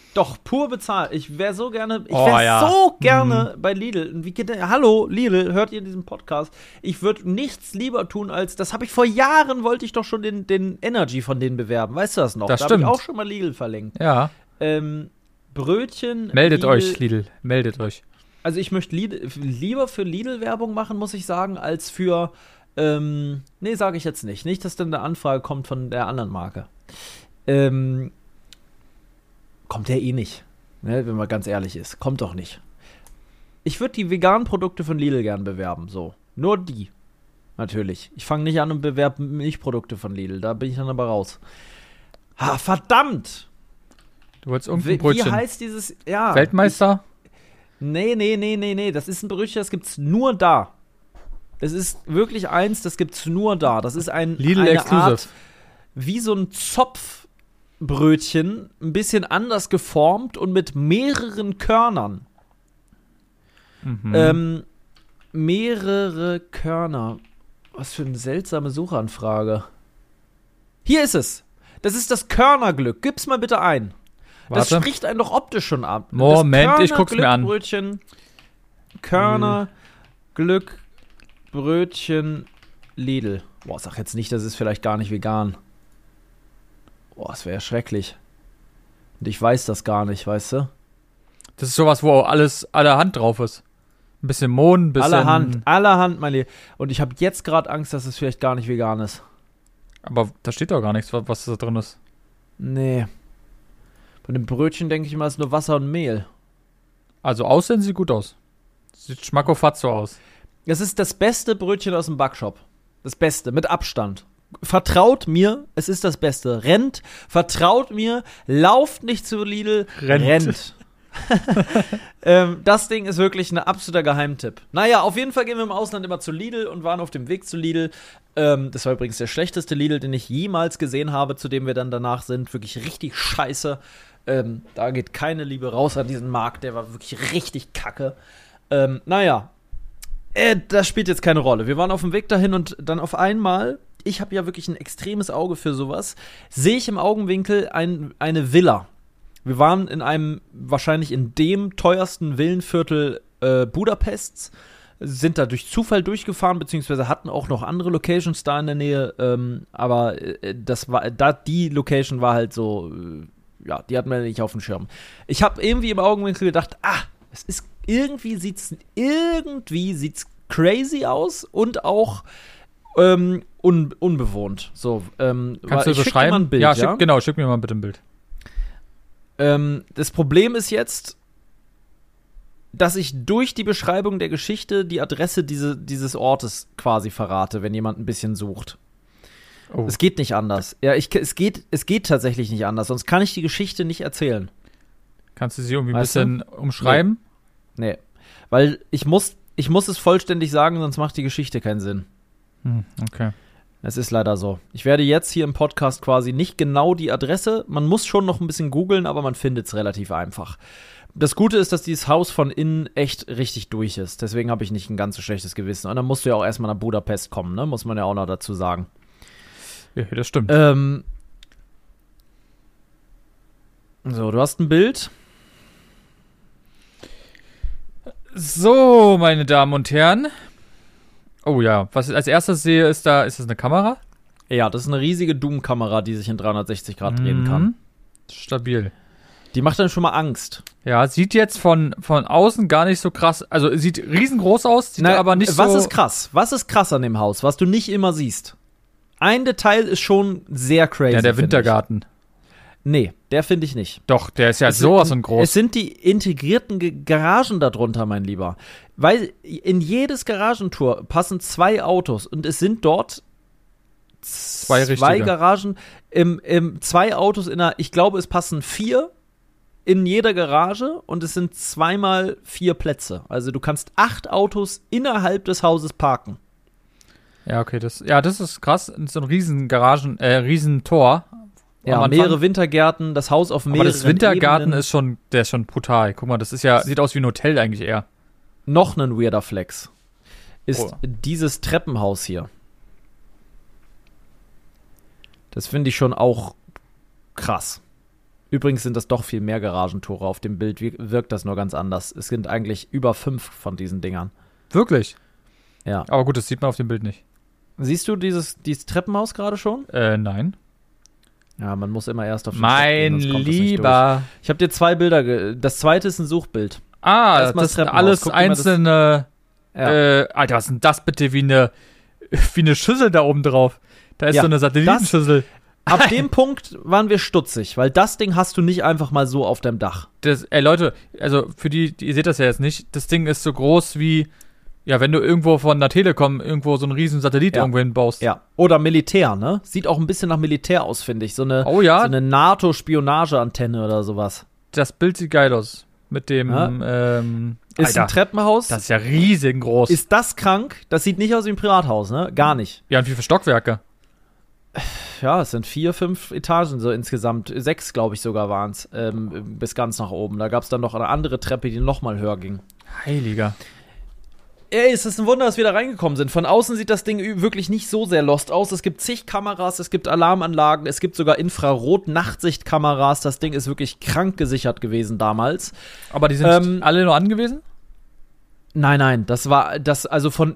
Doch, pur bezahlt. Ich wäre so gerne, bei Lidl. Und hallo, Lidl, hört ihr diesen Podcast? Ich würde nichts lieber tun als, das habe ich vor Jahren, wollte ich doch schon den Energy von denen bewerben. Weißt du das noch? Das da habe stimmt. ich auch schon mal Lidl verlinkt. Ja. Brötchen. Meldet euch, Lidl. Meldet euch. Also ich möchte lieber für Lidl Werbung machen, muss ich sagen, als für, nee, sage ich jetzt nicht. Nicht, dass dann eine Anfrage kommt von der anderen Marke. Kommt der eh nicht, ne, wenn man ganz ehrlich ist. Kommt doch nicht. Ich würde die veganen Produkte von Lidl gern bewerben, so. Nur die. Natürlich. Ich fange nicht an und bewerbe Milchprodukte von Lidl. Da bin ich dann aber raus. Ha, verdammt! Du wolltest irgendein Brötchen. Wie heißt dieses, ja. Weltmeister? Nee. Das ist ein Brötchen, das gibt's nur da. Es ist wirklich eins, das gibt's nur da. Das ist Lidl eine Exclusive. Art, wie so ein Zopfbrötchen, ein bisschen anders geformt und mit mehreren Körnern. Mehrere Körner. Was für eine seltsame Suchanfrage. Hier ist es. Das ist das Körnerglück. Gib's mal bitte ein. Das Warte. spricht einen doch optisch schon ab. Moment, ich guck's mir an. Brötchen, Körner, Glück, Brötchen, Lidl. Boah, sag jetzt nicht, das ist vielleicht gar nicht vegan. Boah, das wäre ja schrecklich. Und ich weiß das gar nicht, weißt du? Das ist sowas, wo allerhand drauf ist. Ein bisschen Mohn, ein bisschen... Allerhand, mein Lieber. Und ich habe jetzt gerade Angst, dass es vielleicht gar nicht vegan ist. Aber da steht doch gar nichts, was da drin ist. Nee. Bei dem Brötchen denke ich mal, es ist nur Wasser und Mehl. Also aussehen sieht gut aus. Sieht schmackofatzo aus. Das ist das beste Brötchen aus dem Backshop. Das Beste, mit Abstand. Vertraut mir, es ist das Beste. Rennt, vertraut mir, lauft nicht zu Lidl, rennt. Das Ding ist wirklich ein absoluter Geheimtipp. Naja, auf jeden Fall gehen wir im Ausland immer zu Lidl und waren auf dem Weg zu Lidl. Das war übrigens der schlechteste Lidl, den ich jemals gesehen habe, zu dem wir dann danach sind. Wirklich richtig scheiße. Da geht keine Liebe raus an diesen Markt, der war wirklich richtig kacke. Naja, das spielt jetzt keine Rolle. Wir waren auf dem Weg dahin und dann auf einmal, ich habe ja wirklich ein extremes Auge für sowas, sehe ich im Augenwinkel eine Villa. Wir waren wahrscheinlich in dem teuersten Villenviertel Budapests, sind da durch Zufall durchgefahren, beziehungsweise hatten auch noch andere Locations da in der Nähe, aber die Location war halt so, ja, die hatten wir nicht auf dem Schirm. Ich habe irgendwie im Augenwinkel gedacht, es ist irgendwie sieht's crazy aus und auch unbewohnt. So, kannst du so schick dir schreiben? mal ein Bild, Ja, schick mir mal bitte ein Bild. Das Problem ist jetzt, dass ich durch die Beschreibung der Geschichte die Adresse dieses Ortes quasi verrate, wenn jemand ein bisschen sucht. Oh. Es geht nicht anders. Ja, es geht tatsächlich nicht anders, sonst kann ich die Geschichte nicht erzählen. Kannst du sie irgendwie ein Weißt bisschen umschreiben? Nee. Weil ich muss es vollständig sagen, sonst macht die Geschichte keinen Sinn. Okay. Es ist leider so. Ich werde jetzt hier im Podcast quasi nicht genau die Adresse, man muss schon noch ein bisschen googeln, aber man findet es relativ einfach. Das Gute ist, dass dieses Haus von innen echt richtig durch ist. Deswegen habe ich nicht ein ganz so schlechtes Gewissen. Und dann musst du ja auch erstmal nach Budapest kommen, ne? Muss man ja auch noch dazu sagen. Ja, das stimmt. So, du hast ein Bild. So, meine Damen und Herren. Oh ja, was ich als erstes sehe, ist das eine Kamera? Ja, das ist eine riesige Doom-Kamera, die sich in 360 Grad drehen kann. Stabil. Die macht dann schon mal Angst. Ja, sieht jetzt von außen gar nicht so krass, also sieht riesengroß aus, sieht aber nicht was so... ist krass? Was ist krass an dem Haus, was du nicht immer siehst? Ein Detail ist schon sehr crazy. Ja, der Wintergarten. Nee, der finde ich nicht. Doch, der ist ja sowas und groß. Es sind die integrierten Garagen darunter, mein Lieber. Weil in jedes Garagentor passen 2 Autos und es sind dort zwei Garagen, 2 Autos ich glaube, es passen 4 in jeder Garage und es sind 2x4 Plätze. Also du kannst 8 Autos innerhalb des Hauses parken. Ja, okay, das ist krass. So ein riesen Tor. Ja, mehrere Wintergärten, das Haus auf mehreren Aber das Wintergarten Ebenen. der ist schon brutal. Guck mal, das sieht aus wie ein Hotel eigentlich eher. Noch ein weirder Flex ist dieses Treppenhaus hier. Das finde ich schon auch krass. Übrigens sind das doch viel mehr Garagentore. Auf dem Bild wirkt das nur ganz anders. Es sind eigentlich über 5 von diesen Dingern. Wirklich? Ja. Aber gut, das sieht man auf dem Bild nicht. Siehst du dieses Treppenhaus gerade schon? Nein. Ja, man muss immer erst auf den Mein Stock gehen, sonst kommt das nicht Lieber. durch. Ich habe dir 2 Bilder. Das zweite ist ein Suchbild. Das Erstmal das sind Treppenhaus. alles Guck dir mal das- einzelne. Ja. Alter, was ist denn das bitte wie eine Schüssel da oben drauf? Da ist Ja, so eine Satellitenschüssel. Ab dem Punkt waren wir stutzig, weil das Ding hast du nicht einfach mal so auf deinem Dach. Leute, also für die, ihr seht das ja jetzt nicht, das Ding ist so groß wie, ja, wenn du irgendwo von der Telekom irgendwo so einen riesen Satellit Ja. irgendwo hinbaust. Ja. Oder Militär, ne? Sieht auch ein bisschen nach Militär aus, finde ich. So eine, Oh ja. so eine NATO-Spionageantenne oder sowas. Das Bild sieht geil aus. Mit dem, Ist Alter, ein Treppenhaus. das ist ja riesengroß. Ist das krank? Das sieht nicht aus wie ein Privathaus, ne? Gar nicht. Ja, und wie viele Stockwerke? Ja, es sind 4, 5 Etagen so insgesamt. 6, glaube ich, sogar waren es. Bis ganz nach oben. Da gab es dann noch eine andere Treppe, die noch mal höher ging. Heiliger. Ey, es ist ein Wunder, dass wir da reingekommen sind. Von außen sieht das Ding wirklich nicht so sehr lost aus. Es gibt zig Kameras, es gibt Alarmanlagen, es gibt sogar Infrarot-Nachtsichtkameras. Das Ding ist wirklich krank gesichert gewesen damals. Aber die sind alle nur angewiesen? Nein, also von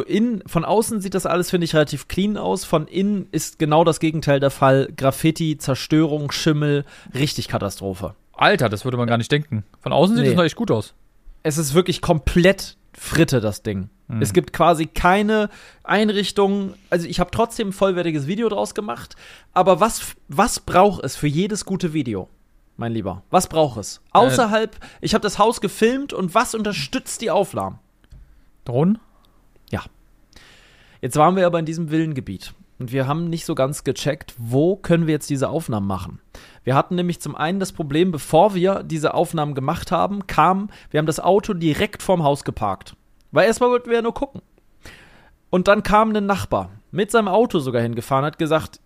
außen sieht das alles, finde ich, relativ clean aus. Von innen ist genau das Gegenteil der Fall. Graffiti, Zerstörung, Schimmel, richtig Katastrophe. Alter, das würde man gar nicht denken. Von außen sieht Nee. es noch echt gut aus. Es ist wirklich komplett Fritte, das Ding. Es gibt quasi keine Einrichtung. Also ich habe trotzdem ein vollwertiges Video draus gemacht. Aber was braucht es für jedes gute Video, mein Lieber? Was braucht es? Außerhalb, ich habe das Haus gefilmt und was unterstützt die Aufnahmen? Drohnen? Ja. Jetzt waren wir aber in diesem Villengebiet. Und wir haben nicht so ganz gecheckt, wo können wir jetzt diese Aufnahmen machen. Wir hatten nämlich zum einen das Problem, bevor wir diese Aufnahmen gemacht haben, wir haben das Auto direkt vorm Haus geparkt. Weil erstmal wollten wir ja nur gucken. Und dann kam ein Nachbar mit seinem Auto sogar hingefahren, hat gesagt,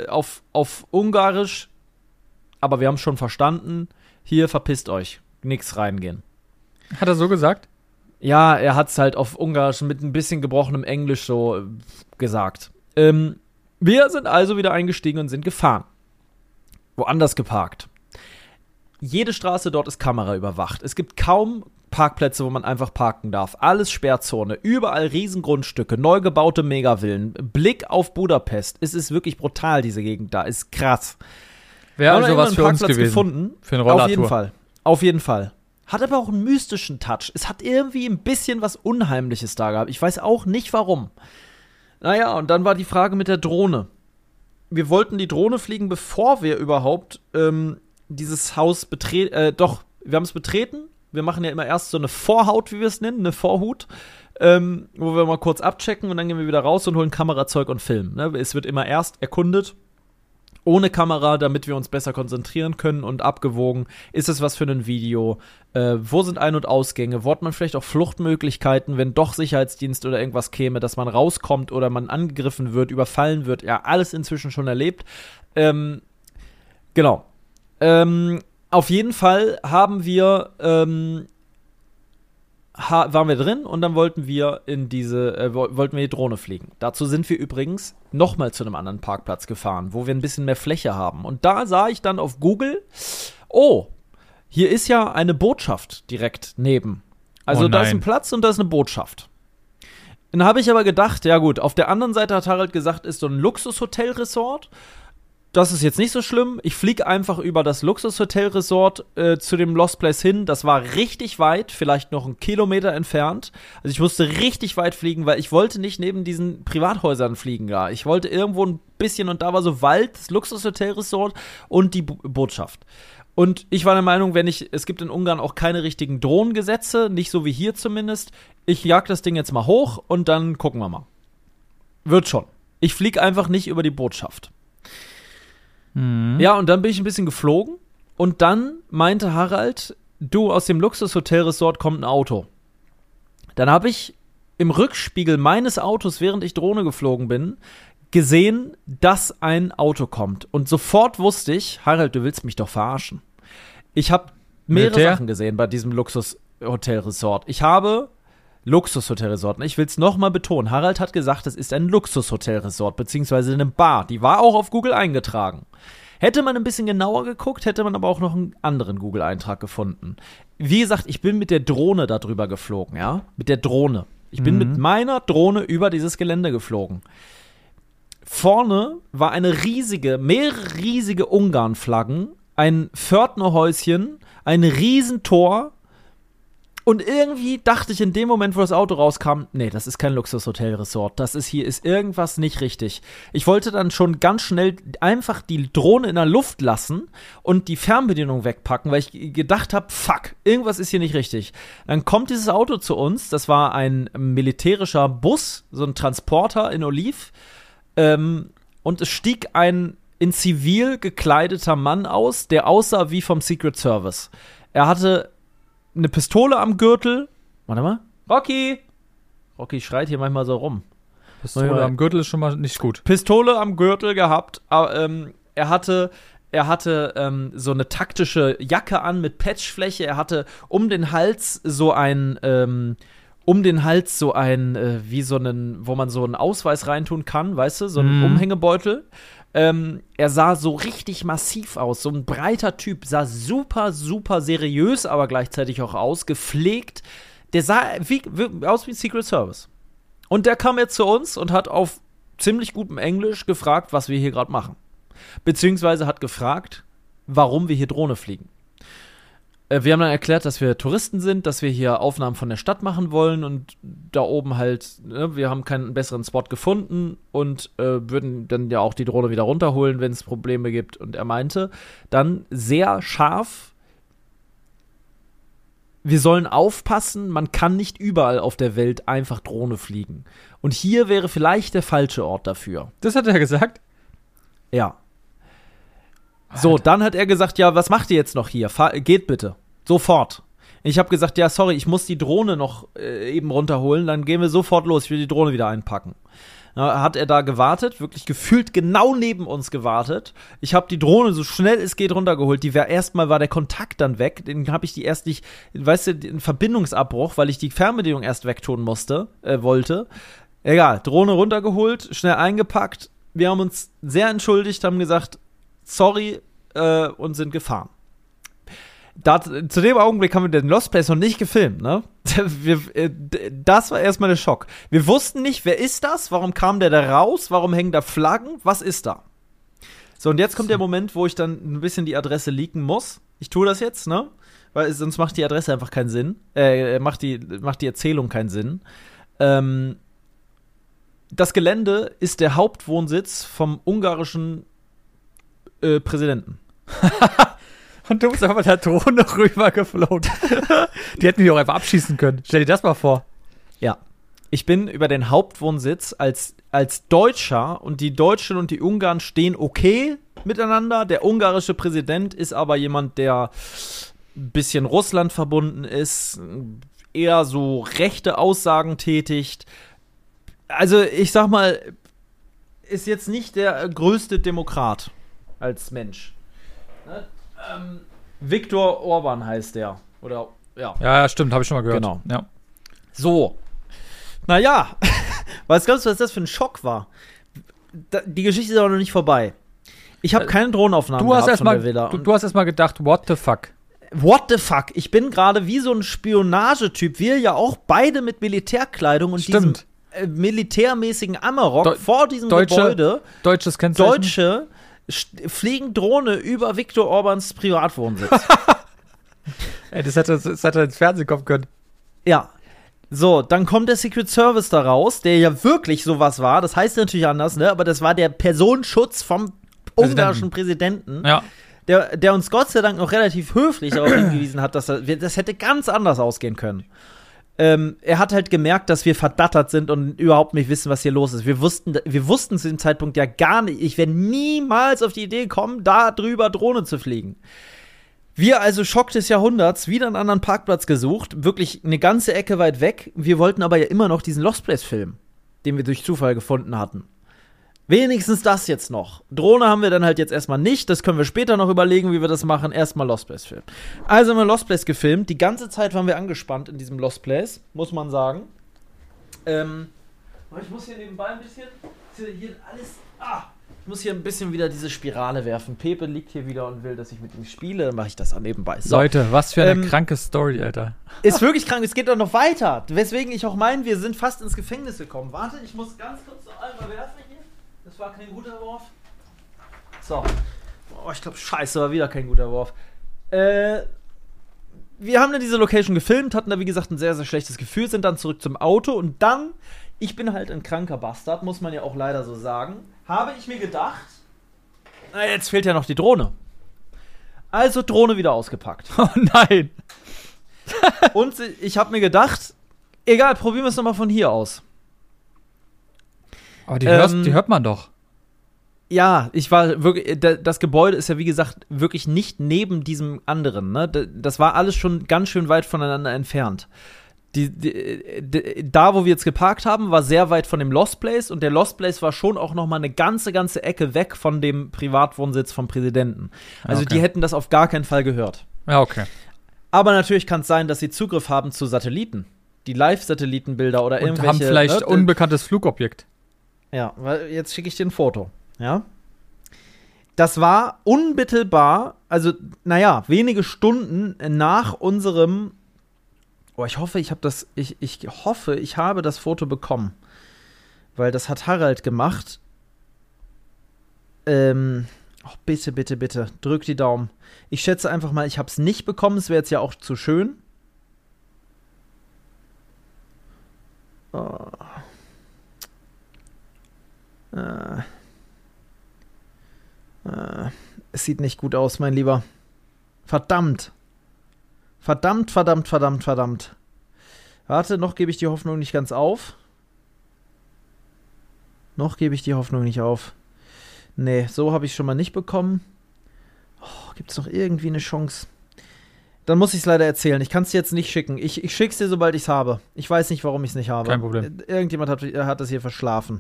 auf Ungarisch, aber wir haben schon verstanden, hier verpisst euch, nix reingehen. Hat er so gesagt? Ja, er hat's halt auf Ungarisch mit ein bisschen gebrochenem Englisch so gesagt. Wir sind also wieder eingestiegen und sind gefahren. Woanders geparkt. Jede Straße dort ist kameraüberwacht. Es gibt kaum Parkplätze, wo man einfach parken darf. Alles Sperrzone, überall Riesengrundstücke, neu gebaute Megavillen, Blick auf Budapest. Es ist wirklich brutal, diese Gegend da. Ist krass. Wäre Wir haben also irgendwann was für einen uns Parkplatz gewesen. gefunden. Für eine Rollertour. Auf jeden Fall. Auf jeden Fall. Hat aber auch einen mystischen Touch. Es hat irgendwie ein bisschen was Unheimliches da gehabt. Ich weiß auch nicht, warum. Naja, und dann war die Frage mit der Drohne. Wir wollten die Drohne fliegen, bevor wir überhaupt dieses Haus betreten. Wir haben es betreten. Wir machen ja immer erst so eine Vorhaut, wie wir es nennen, eine Vorhut, wo wir mal kurz abchecken und dann gehen wir wieder raus und holen Kamerazeug und Film. Ne? Es wird immer erst erkundet, ohne Kamera, damit wir uns besser konzentrieren können und abgewogen. Ist es was für ein Video? Wo sind Ein- und Ausgänge? Wo hat man vielleicht auch Fluchtmöglichkeiten, wenn doch Sicherheitsdienst oder irgendwas käme, dass man rauskommt oder man angegriffen wird, überfallen wird? Ja, alles inzwischen schon erlebt. Genau. Auf jeden Fall waren wir drin und dann wollten wir die Drohne fliegen. Dazu sind wir übrigens nochmal zu einem anderen Parkplatz gefahren, wo wir ein bisschen mehr Fläche haben. Und da sah ich dann auf Google, hier ist ja eine Botschaft direkt neben. Also Oh da ist nein. ein Platz und da ist eine Botschaft. Dann habe ich aber gedacht, ja gut, auf der anderen Seite hat Harald gesagt, ist so ein Luxushotel-Resort. Das ist jetzt nicht so schlimm. Ich fliege einfach über das Luxushotel-Resort zu dem Lost Place hin. Das war richtig weit, vielleicht noch 1 Kilometer entfernt. Also ich musste richtig weit fliegen, weil ich wollte nicht neben diesen Privathäusern fliegen da. Ich wollte irgendwo ein bisschen, und da war so Wald, das Luxushotel-Resort und die Botschaft. Und ich war der Meinung, es gibt in Ungarn auch keine richtigen Drohnengesetze, nicht so wie hier zumindest. Ich jag das Ding jetzt mal hoch und dann gucken wir mal. Wird schon. Ich fliege einfach nicht über die Botschaft. Ja, und dann bin ich ein bisschen geflogen und dann meinte Harald, du, aus dem Luxushotel-Resort kommt ein Auto. Dann habe ich im Rückspiegel meines Autos, während ich Drohne geflogen bin, gesehen, dass ein Auto kommt. Und sofort wusste ich, Harald, du willst mich doch verarschen. Ich habe mehrere Sachen gesehen bei diesem Luxushotel-Resort. Ich habe Luxushotel-Resort. Ich will es nochmal betonen. Harald hat gesagt, es ist ein Luxushotel-Resort, beziehungsweise eine Bar. Die war auch auf Google eingetragen. Hätte man ein bisschen genauer geguckt, hätte man aber auch noch einen anderen Google-Eintrag gefunden. Wie gesagt, ich bin mit der Drohne da drüber geflogen, ja? Mit der Drohne. Ich bin mit meiner Drohne über dieses Gelände geflogen. Vorne war mehrere riesige Ungarn-Flaggen, ein Pförtnerhäuschen, ein Riesentor. Und irgendwie dachte ich in dem Moment, wo das Auto rauskam, nee, das ist kein Luxushotel-Resort. Hier ist irgendwas nicht richtig. Ich wollte dann schon ganz schnell einfach die Drohne in der Luft lassen und die Fernbedienung wegpacken, weil ich gedacht habe, fuck, irgendwas ist hier nicht richtig. Dann kommt dieses Auto zu uns, das war ein militärischer Bus, so ein Transporter in Oliv, und es stieg ein in Zivil gekleideter Mann aus, der aussah wie vom Secret Service. Er hatte eine Pistole am Gürtel. Warte mal. Rocky Rocky schreit hier manchmal so rum. Pistole am Gürtel ist schon mal nicht gut. Pistole am Gürtel gehabt. Er hatte so eine taktische Jacke an mit Patchfläche. Er hatte um den Hals so ein wie so einen, wo man so einen Ausweis reintun kann, weißt du, so einen Umhängebeutel. Er sah so richtig massiv aus, so ein breiter Typ, sah super, super seriös, aber gleichzeitig auch aus, gepflegt. Der sah aus wie Secret Service. Und der kam jetzt zu uns und hat auf ziemlich gutem Englisch gefragt, was wir hier gerade machen. Beziehungsweise hat gefragt, warum wir hier Drohne fliegen. Wir haben dann erklärt, dass wir Touristen sind, dass wir hier Aufnahmen von der Stadt machen wollen und da oben halt, wir haben keinen besseren Spot gefunden und würden dann ja auch die Drohne wieder runterholen, wenn es Probleme gibt. Und er meinte dann sehr scharf, wir sollen aufpassen, man kann nicht überall auf der Welt einfach Drohne fliegen. Und hier wäre vielleicht der falsche Ort dafür. Das hat er gesagt? Ja. So, dann hat er gesagt, ja, was macht ihr jetzt noch hier? Geht bitte. Sofort. Ich habe gesagt, ja, sorry, ich muss die Drohne noch eben runterholen, dann gehen wir sofort los, ich will die Drohne wieder einpacken. Hat er da gewartet, wirklich gefühlt genau neben uns gewartet. Ich habe die Drohne so schnell es geht runtergeholt. Erstmal war der Kontakt dann weg. Den habe ich die erst nicht, weißt du, den Verbindungsabbruch, weil ich die Fernbedienung erst wegtun wollte. Egal, Drohne runtergeholt, schnell eingepackt. Wir haben uns sehr entschuldigt, haben gesagt, sorry, und sind gefahren. Zu dem Augenblick haben wir den Lost Place noch nicht gefilmt, ne? Das war erstmal der Schock. Wir wussten nicht, wer ist das? Warum kam der da raus? Warum hängen da Flaggen? Was ist da? So, und jetzt kommt der Moment, wo ich dann ein bisschen die Adresse leaken muss. Ich tue das jetzt, ne? Weil sonst macht die Adresse einfach keinen Sinn. Macht die Erzählung keinen Sinn. Das Gelände ist der Hauptwohnsitz vom ungarischen Präsidenten. Und du bist einfach mit der Drohne rübergeflogen. Die hätten wir auch einfach abschießen können. Stell dir das mal vor. Ja. Ich bin über den Hauptwohnsitz als Deutscher und die Deutschen und die Ungarn stehen okay miteinander. Der ungarische Präsident ist aber jemand, der ein bisschen Russland verbunden ist, eher so rechte Aussagen tätigt. Also, ich sag mal, ist jetzt nicht der größte Demokrat als Mensch. Ne? Viktor Orban heißt der. Oder, ja. Ja, stimmt, habe ich schon mal gehört. Genau. Ja. So. Naja. Was glaubst du, was das für ein Schock war? Die Geschichte ist aber noch nicht vorbei. Ich habe keine Drohnenaufnahmen gehabt von der Villa. Du hast erst mal gedacht, what the fuck? What the fuck? Ich bin gerade wie so ein Spionagetyp. Wir ja auch beide mit Militärkleidung und diesem militärmäßigen Amarok vor diesem Gebäude. Deutsches Kennzeichen. Deutsche fliegen Drohne über Viktor Orbans Privatwohnsitz. Ey, das hätte ins Fernsehen kommen können. Ja. So, dann kommt der Secret Service da raus, der ja wirklich sowas war. Das heißt natürlich anders, ne? Aber das war der Personenschutz vom ungarischen Präsidenten. Ja. Der uns Gott sei Dank noch relativ höflich darauf hingewiesen hat, dass das hätte ganz anders ausgehen können. Er hat halt gemerkt, dass wir verdattert sind und überhaupt nicht wissen, was hier los ist. Wir wussten zu dem Zeitpunkt ja gar nicht, ich werde niemals auf die Idee kommen, da drüber Drohne zu fliegen. Wir also Schock des Jahrhunderts, wieder einen anderen Parkplatz gesucht, wirklich eine ganze Ecke weit weg. Wir wollten aber ja immer noch diesen Lost Place filmen, den wir durch Zufall gefunden hatten. Wenigstens das jetzt noch. Drohne haben wir dann halt jetzt erstmal nicht. Das können wir später noch überlegen, wie wir das machen. Erstmal Lost Place filmen. Also haben wir Lost Place gefilmt. Die ganze Zeit waren wir angespannt in diesem Lost Place, muss man sagen. Ich muss hier nebenbei ein bisschen. Hier alles. Ich muss hier ein bisschen wieder diese Spirale werfen. Pepe liegt hier wieder und will, dass ich mit ihm spiele. Dann mache ich das nebenbei. So. Leute, was für eine kranke Story, Alter. Ist wirklich krank. Es geht doch noch weiter. Weswegen ich auch meine, wir sind fast ins Gefängnis gekommen. Warte, ich muss ganz kurz noch einmal werfen hier. Das war kein guter Wurf. So. Oh, ich glaube, scheiße, war wieder kein guter Wurf. Wir haben dann diese Location gefilmt, hatten da, wie gesagt, ein sehr, sehr schlechtes Gefühl, sind dann zurück zum Auto und dann, ich bin halt ein kranker Bastard, muss man ja auch leider so sagen, habe ich mir gedacht, na, jetzt fehlt ja noch die Drohne. Also Drohne wieder ausgepackt. Oh nein. Und ich habe mir gedacht, egal, probieren wir es nochmal von hier aus. Aber die hört man doch. Ja, ich war wirklich, das Gebäude ist ja wie gesagt wirklich nicht neben diesem anderen, ne? Das war alles schon ganz schön weit voneinander entfernt. Da, wo wir jetzt geparkt haben, war sehr weit von dem Lost Place und der Lost Place war schon auch noch mal eine ganze Ecke weg von dem Privatwohnsitz vom Präsidenten. Also okay. Die hätten das auf gar keinen Fall gehört. Ja, okay. Aber natürlich kann es sein, dass sie Zugriff haben zu Satelliten. Die Live-Satellitenbilder oder Und irgendwelche. haben vielleicht unbekanntes Flugobjekt. Ja, weil jetzt schicke ich dir ein Foto. Ja. Das war unmittelbar, also, naja, wenige Stunden nach unserem. Oh, ich hoffe, ich habe das Foto bekommen. Weil das hat Harald gemacht. Bitte, drück die Daumen. Ich schätze einfach mal, ich habe es nicht bekommen, es wäre jetzt ja auch zu schön. Oh. Es sieht nicht gut aus, mein Lieber. Verdammt. Warte, noch gebe ich die Hoffnung nicht ganz auf. Nee, so habe ich schon mal nicht bekommen. Oh, gibt es noch irgendwie eine Chance? Dann muss ich es leider erzählen. Ich kann es dir jetzt nicht schicken. Ich schicke es dir, sobald ich es habe. Ich weiß nicht, warum ich es nicht habe. Kein Problem. Irgendjemand hat das hier verschlafen.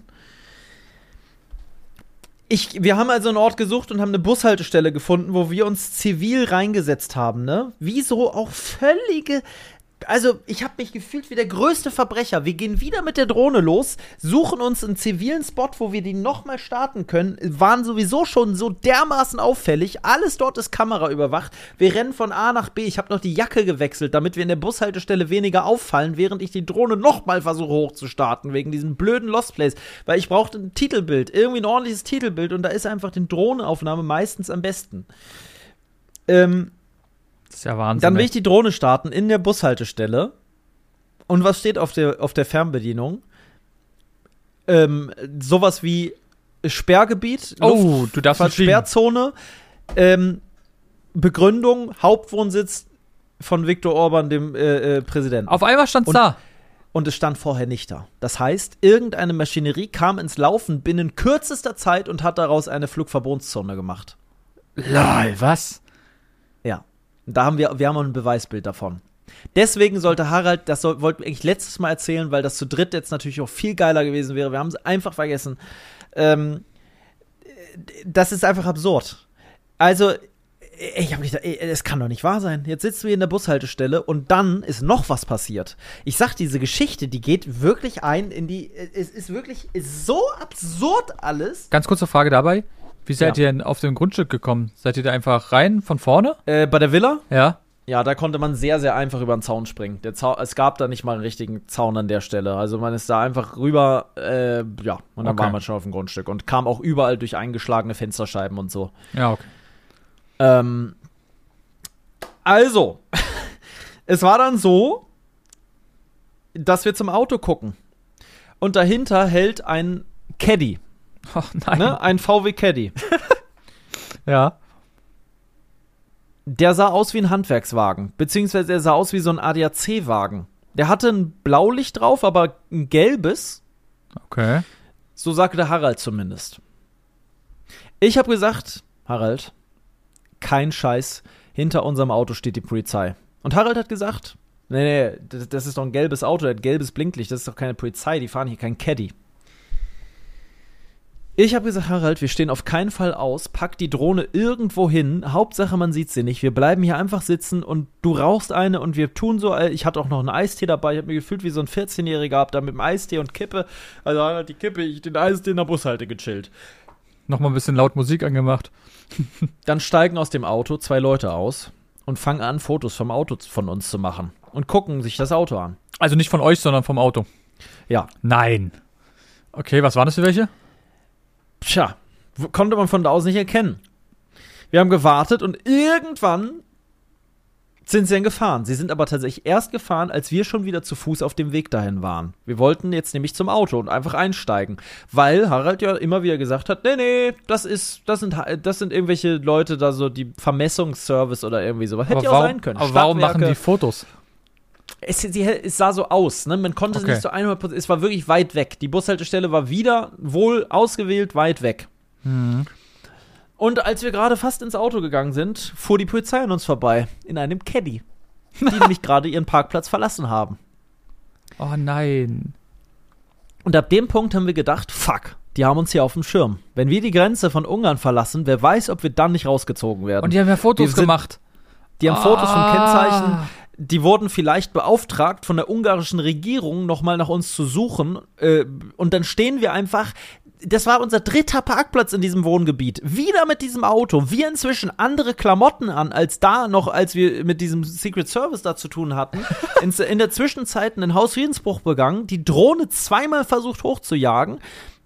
Wir haben also einen Ort gesucht und haben eine Bushaltestelle gefunden, wo wir uns zivil reingesetzt haben, ne? Wieso auch völlige. Also, ich habe mich gefühlt wie der größte Verbrecher. Wir gehen wieder mit der Drohne los, suchen uns einen zivilen Spot, wo wir die nochmal starten können. Waren sowieso schon so dermaßen auffällig. Alles dort ist kameraüberwacht. Wir rennen von A nach B. Ich habe noch die Jacke gewechselt, damit wir in der Bushaltestelle weniger auffallen, während ich die Drohne nochmal versuche hochzustarten, wegen diesem blöden Lost Place. Weil ich brauchte ein Titelbild, irgendwie ein ordentliches Titelbild. Und da ist einfach die Drohnenaufnahme meistens am besten. Das ist ja Wahnsinn. Dann will ich die Drohne starten in der Bushaltestelle. Und was steht auf der Fernbedienung? Sowas wie Sperrgebiet, du darfst nicht fliegen. Sperrzone, Begründung, Hauptwohnsitz von Viktor Orban, dem Präsidenten. Auf einmal stand's da. Und es stand vorher nicht da. Das heißt, irgendeine Maschinerie kam ins Laufen binnen kürzester Zeit und hat daraus eine Flugverbotszone gemacht. Lol, was? Ja. Da haben wir haben auch ein Beweisbild davon. Deswegen sollte Harald, wollten wir eigentlich letztes Mal erzählen, weil das zu dritt jetzt natürlich auch viel geiler gewesen wäre. Wir haben es einfach vergessen. Das ist einfach absurd. Also, ich habe gedacht, es kann doch nicht wahr sein. Jetzt sitzen wir in der Bushaltestelle und dann ist noch was passiert. Ich sag, diese Geschichte, die geht wirklich es ist wirklich so absurd alles. Ganz kurze Frage dabei. Wie seid ihr denn auf dem Grundstück gekommen? Seid ihr da einfach rein von vorne? Bei der Villa? Ja. Ja, da konnte man sehr, sehr einfach über den Zaun springen. Es gab da nicht mal einen richtigen Zaun an der Stelle. Also man ist da einfach rüber, und dann war man schon auf dem Grundstück. Und kam auch überall durch eingeschlagene Fensterscheiben und so. Ja, okay. Also, es war dann so, dass wir zum Auto gucken. Und dahinter hält ein Caddy. Oh nein. Ne? Ein VW Caddy. Ja. Der sah aus wie ein Handwerkswagen, beziehungsweise er sah aus wie so ein ADAC-Wagen. Der hatte ein Blaulicht drauf, aber ein gelbes. Okay. So sagte Harald zumindest. Ich habe gesagt, Harald, kein Scheiß, hinter unserem Auto steht die Polizei. Und Harald hat gesagt, nee, das ist doch ein gelbes Auto, der hat gelbes Blinklicht, das ist doch keine Polizei, die fahren hier kein Caddy. Ich habe gesagt, Harald, wir stehen auf keinen Fall aus, pack die Drohne irgendwo hin, Hauptsache man sieht sie nicht, wir bleiben hier einfach sitzen und du rauchst eine und wir tun so, ich hatte auch noch einen Eistee dabei, ich habe mir gefühlt wie so ein 14-Jähriger, hab da mit dem Eistee und Kippe, also die Kippe, den Eistee in der Bushalte gechillt. Nochmal ein bisschen laut Musik angemacht. Dann steigen aus dem Auto 2 Leute aus und fangen an, Fotos vom Auto von uns zu machen. Und gucken sich das Auto an. Also nicht von euch, sondern vom Auto. Ja. Nein. Okay, was waren das für welche? Tja, konnte man von da aus nicht erkennen. Wir haben gewartet und irgendwann sind sie dann gefahren. Sie sind aber tatsächlich erst gefahren, als wir schon wieder zu Fuß auf dem Weg dahin waren. Wir wollten jetzt nämlich zum Auto und einfach einsteigen, weil Harald ja immer wieder gesagt hat, nee, das sind irgendwelche Leute da so, die Vermessungsservice oder irgendwie sowas. Hätte ja auch sein können. Aber warum machen die Fotos? Es sah so aus, ne? Man konnte es nicht so 100%, es war wirklich weit weg. Die Bushaltestelle war wieder wohl ausgewählt weit weg. Mhm. Und als wir gerade fast ins Auto gegangen sind, fuhr die Polizei an uns vorbei. In einem Caddy. Die nämlich gerade ihren Parkplatz verlassen haben. Oh nein. Und ab dem Punkt haben wir gedacht, fuck, die haben uns hier auf dem Schirm. Wenn wir die Grenze von Ungarn verlassen, wer weiß, ob wir dann nicht rausgezogen werden. Und die haben ja Fotos gemacht. Die haben Fotos vom Kennzeichen. Die wurden vielleicht beauftragt von der ungarischen Regierung, nochmal nach uns zu suchen. Und dann stehen wir einfach. Das war unser 3. Parkplatz in diesem Wohngebiet. Wieder mit diesem Auto. Wir inzwischen andere Klamotten an, als wir mit diesem Secret Service da zu tun hatten. In der Zwischenzeit einen Hausfriedensbruch begangen, die Drohne 2-mal versucht hochzujagen.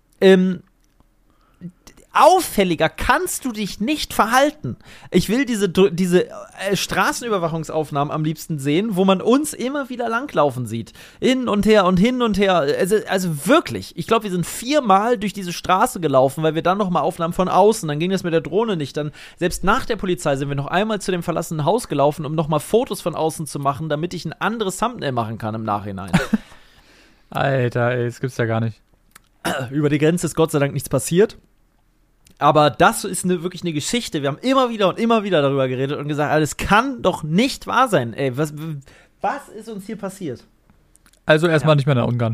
Auffälliger kannst du dich nicht verhalten. Ich will diese Straßenüberwachungsaufnahmen am liebsten sehen, wo man uns immer wieder langlaufen sieht. Hin und her und hin und her. Also wirklich. Ich glaube, wir sind 4-mal durch diese Straße gelaufen, weil wir dann nochmal Aufnahmen von außen. Dann ging das mit der Drohne nicht. Dann, selbst nach der Polizei sind wir noch einmal zu dem verlassenen Haus gelaufen, um nochmal Fotos von außen zu machen, damit ich ein anderes Thumbnail machen kann im Nachhinein. Alter, ey, das gibt's ja gar nicht. Über die Grenze ist Gott sei Dank nichts passiert. Aber das ist wirklich eine Geschichte. Wir haben immer wieder darüber geredet und gesagt, das kann doch nicht wahr sein. Ey, was ist uns hier passiert? Also erstmal nicht mehr nach Ungarn.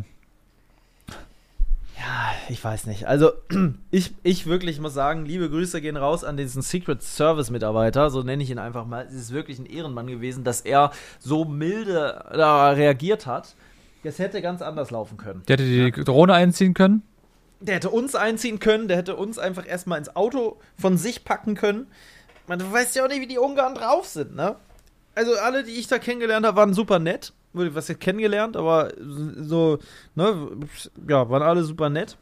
Ja, ich weiß nicht. Also ich wirklich muss sagen, liebe Grüße gehen raus an diesen Secret Service Mitarbeiter, so nenne ich ihn einfach mal. Es ist wirklich ein Ehrenmann gewesen, dass er so milde da reagiert hat. Das hätte ganz anders laufen können. Der hätte die Drohne einziehen können. Der hätte uns einziehen können, der hätte uns einfach erstmal ins Auto von sich packen können. Man weiß ja auch nicht, wie die Ungarn drauf sind, ne? Also alle, die ich da kennengelernt habe, waren super nett. Was jetzt kennengelernt, aber so, ne? Ja, waren alle super nett.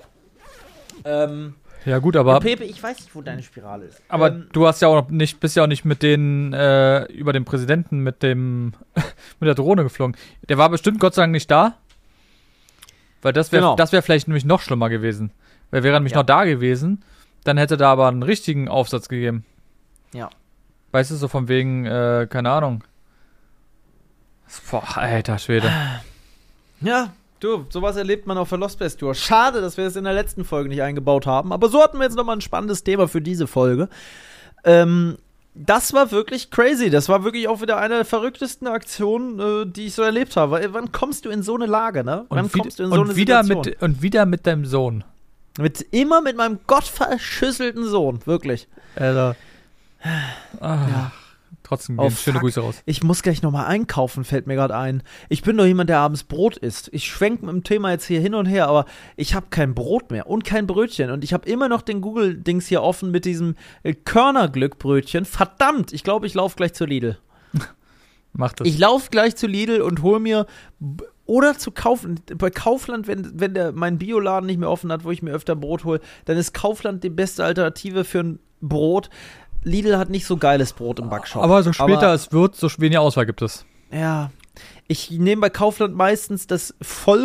Ja gut, aber Pepe, ich weiß nicht, wo deine Spirale ist. Aber du hast ja auch bist ja auch nicht mit denen über den Präsidenten mit der Drohne geflogen. Der war bestimmt Gott sei Dank nicht da. Weil das wäre vielleicht nämlich noch schlimmer gewesen. Weil wäre er nämlich noch da gewesen, dann hätte da aber einen richtigen Aufsatz gegeben. Ja. Weißt du, so von wegen, keine Ahnung. Boah, alter Schwede. Ja, du, sowas erlebt man auf der Lost Place Tour. Schade, dass wir das in der letzten Folge nicht eingebaut haben. Aber so hatten wir jetzt nochmal ein spannendes Thema für diese Folge. Das war wirklich crazy. Das war wirklich auch wieder eine der verrücktesten Aktionen, die ich so erlebt habe. Wann kommst du in so eine Lage, ne? Wann kommst du in so eine Situation? Und wieder mit deinem Sohn. Immer mit meinem gottverschüsselten Sohn, wirklich. Alter. Ja. Trotzdem schöne Grüße raus. Ich muss gleich nochmal einkaufen, fällt mir gerade ein. Ich bin doch jemand, der abends Brot isst. Ich schwenke mit dem Thema jetzt hier hin und her, aber ich habe kein Brot mehr und kein Brötchen. Und ich habe immer noch den Google-Dings hier offen mit diesem Körnerglück-Brötchen. Verdammt, ich glaube, ich laufe gleich zu Lidl. Mach das. Ich laufe gleich zu Lidl und hole mir oder zu Kaufland. Bei Kaufland, wenn mein Bioladen nicht mehr offen hat, wo ich mir öfter Brot hole, dann ist Kaufland die beste Alternative für ein Brot. Lidl hat nicht so geiles Brot im Backshop. Aber so später es wird, so weniger Auswahl gibt es. Ja. Ich nehme bei Kaufland meistens das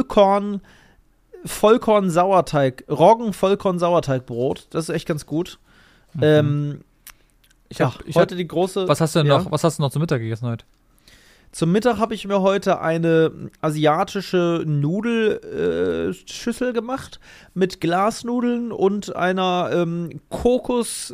Vollkorn-Sauerteig, Roggen-Vollkorn-Sauerteigbrot. Das ist echt ganz gut. Heute die große. Was hast du denn noch? Was hast du noch zum Mittag gegessen heute? Zum Mittag habe ich mir heute eine asiatische Nudelschüssel gemacht mit Glasnudeln und einer Kokos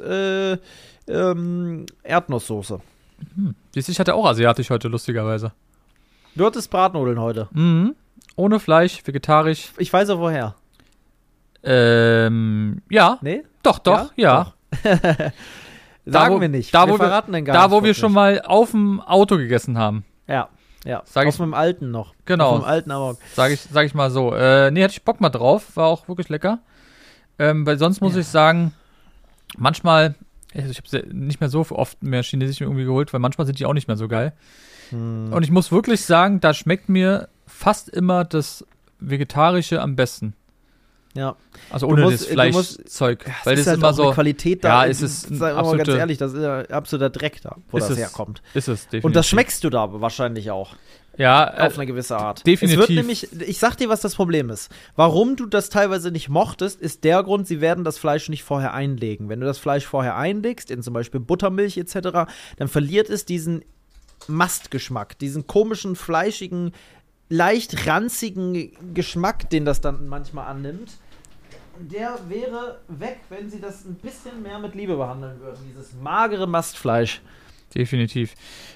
Erdnusssoße. Siehst du, ich hatte auch asiatisch heute, lustigerweise. Du hattest Bratnudeln heute. Mhm. Ohne Fleisch, vegetarisch. Ich weiß auch woher. Ja. Nee? Doch, ja. Sagen wir nicht. Da, wir wo verraten den da, wo wir schon mal auf dem Auto gegessen haben. Ja. Auf meinem alten noch. Genau. Auf meinem alten Amok. Sag ich mal so. Nee, hatte ich Bock mal drauf. War auch wirklich lecker. Weil sonst muss ich sagen, Manchmal, also ich habe nicht mehr so oft mehr chinesisch irgendwie geholt, weil manchmal sind die auch nicht mehr so geil. Und ich muss wirklich sagen, da schmeckt mir fast immer das Vegetarische am besten. Ja. Also ohne das Fleischzeug. Weil das ist immer so eine Qualität da. Ja, es ist sagen wir mal ganz ehrlich, das ist ja absoluter Dreck da, wo das herkommt. Ist es, definitiv. Und das schmeckst du da wahrscheinlich auch. Ja, auf eine gewisse Art. Definitiv. Es wird nämlich, ich sag dir, was das Problem ist. Warum du das teilweise nicht mochtest, ist der Grund, sie werden das Fleisch nicht vorher einlegen. Wenn du das Fleisch vorher einlegst, in zum Beispiel Buttermilch etc., dann verliert es diesen Mastgeschmack, diesen komischen, fleischigen, leicht ranzigen Geschmack, den das dann manchmal annimmt. Der wäre weg, wenn sie das ein bisschen mehr mit Liebe behandeln würden, dieses magere Mastfleisch. Definitiv.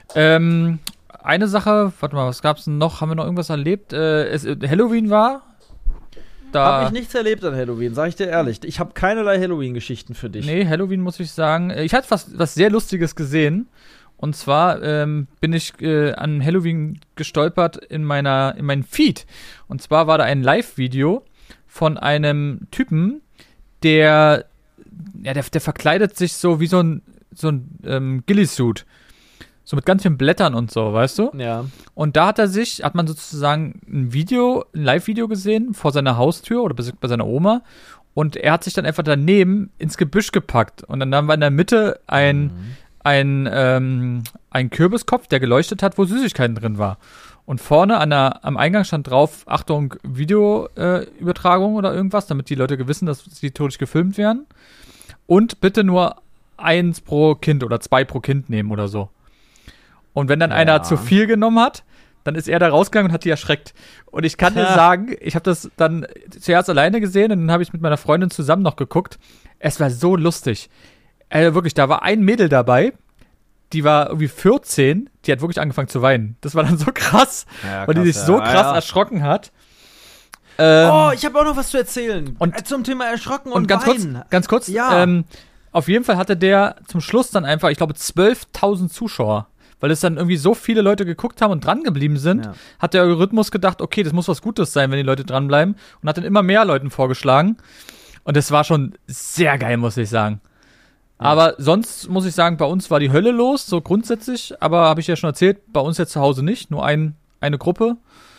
Eine Sache, warte mal, was gab's denn noch? Haben wir noch irgendwas erlebt? Halloween war? Habe ich nichts erlebt an Halloween, sag ich dir ehrlich. Ich habe keinerlei Halloween-Geschichten für dich. Nee, Halloween muss ich sagen. Ich hatte was sehr Lustiges gesehen. Und zwar bin ich an Halloween gestolpert in meinem Feed. Und zwar war da ein Live-Video von einem Typen, der verkleidet sich so wie so ein Ghillie-Suit. So mit ganz vielen Blättern und so, weißt du? Ja. Und da hat man sozusagen ein Live-Video gesehen vor seiner Haustür oder bei seiner Oma. Und er hat sich dann einfach daneben ins Gebüsch gepackt. Und dann war in der Mitte ein Kürbiskopf, der geleuchtet hat, wo Süßigkeiten drin war. Und vorne am Eingang stand drauf, Achtung, Videoübertragung oder irgendwas, damit die Leute wissen, dass sie total gefilmt werden. Und bitte nur 1 pro Kind oder 2 pro Kind nehmen oder so. Und wenn dann einer zu viel genommen hat, dann ist er da rausgegangen und hat die erschreckt. Und ich kann dir sagen, ich habe das dann zuerst alleine gesehen und dann habe ich mit meiner Freundin zusammen noch geguckt. Es war so lustig. Wirklich, da war ein Mädel dabei, die war irgendwie 14, die hat wirklich angefangen zu weinen. Das war dann so krass, weil die sich so krass erschrocken hat. Ich habe auch noch was zu erzählen. Und zum Thema erschrocken und ganz weinen. Ganz kurz, auf jeden Fall hatte der zum Schluss dann einfach, ich glaube, 12.000 Zuschauer. Weil es dann irgendwie so viele Leute geguckt haben und dran geblieben sind, hat der Algorithmus gedacht, okay, das muss was Gutes sein, wenn die Leute dranbleiben. Und hat dann immer mehr Leuten vorgeschlagen. Und das war schon sehr geil, muss ich sagen. Aber sonst muss ich sagen, bei uns war die Hölle los, so grundsätzlich. Aber habe ich ja schon erzählt, bei uns jetzt zu Hause nicht, nur eine Gruppe.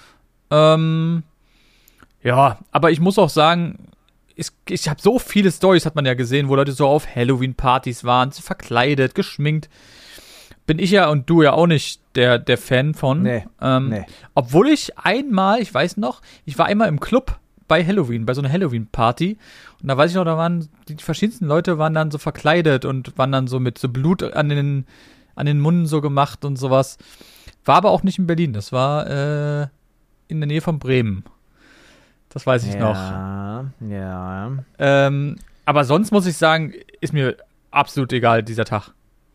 Ja, aber ich muss auch sagen, ich habe so viele Storys, hat man ja gesehen, wo Leute so auf Halloween-Partys waren, verkleidet, geschminkt. Bin ich ja und du ja auch nicht der Fan von. Nee. Obwohl ich weiß noch, ich war einmal im Club bei Halloween, bei so einer Halloween-Party. Und da weiß ich noch, da waren die verschiedensten Leute waren dann so verkleidet und waren dann so mit so Blut an den Munden so gemacht und sowas. War aber auch nicht in Berlin, das war in der Nähe von Bremen. Das weiß ich noch. Ja. Aber sonst muss ich sagen, ist mir absolut egal, dieser Tag.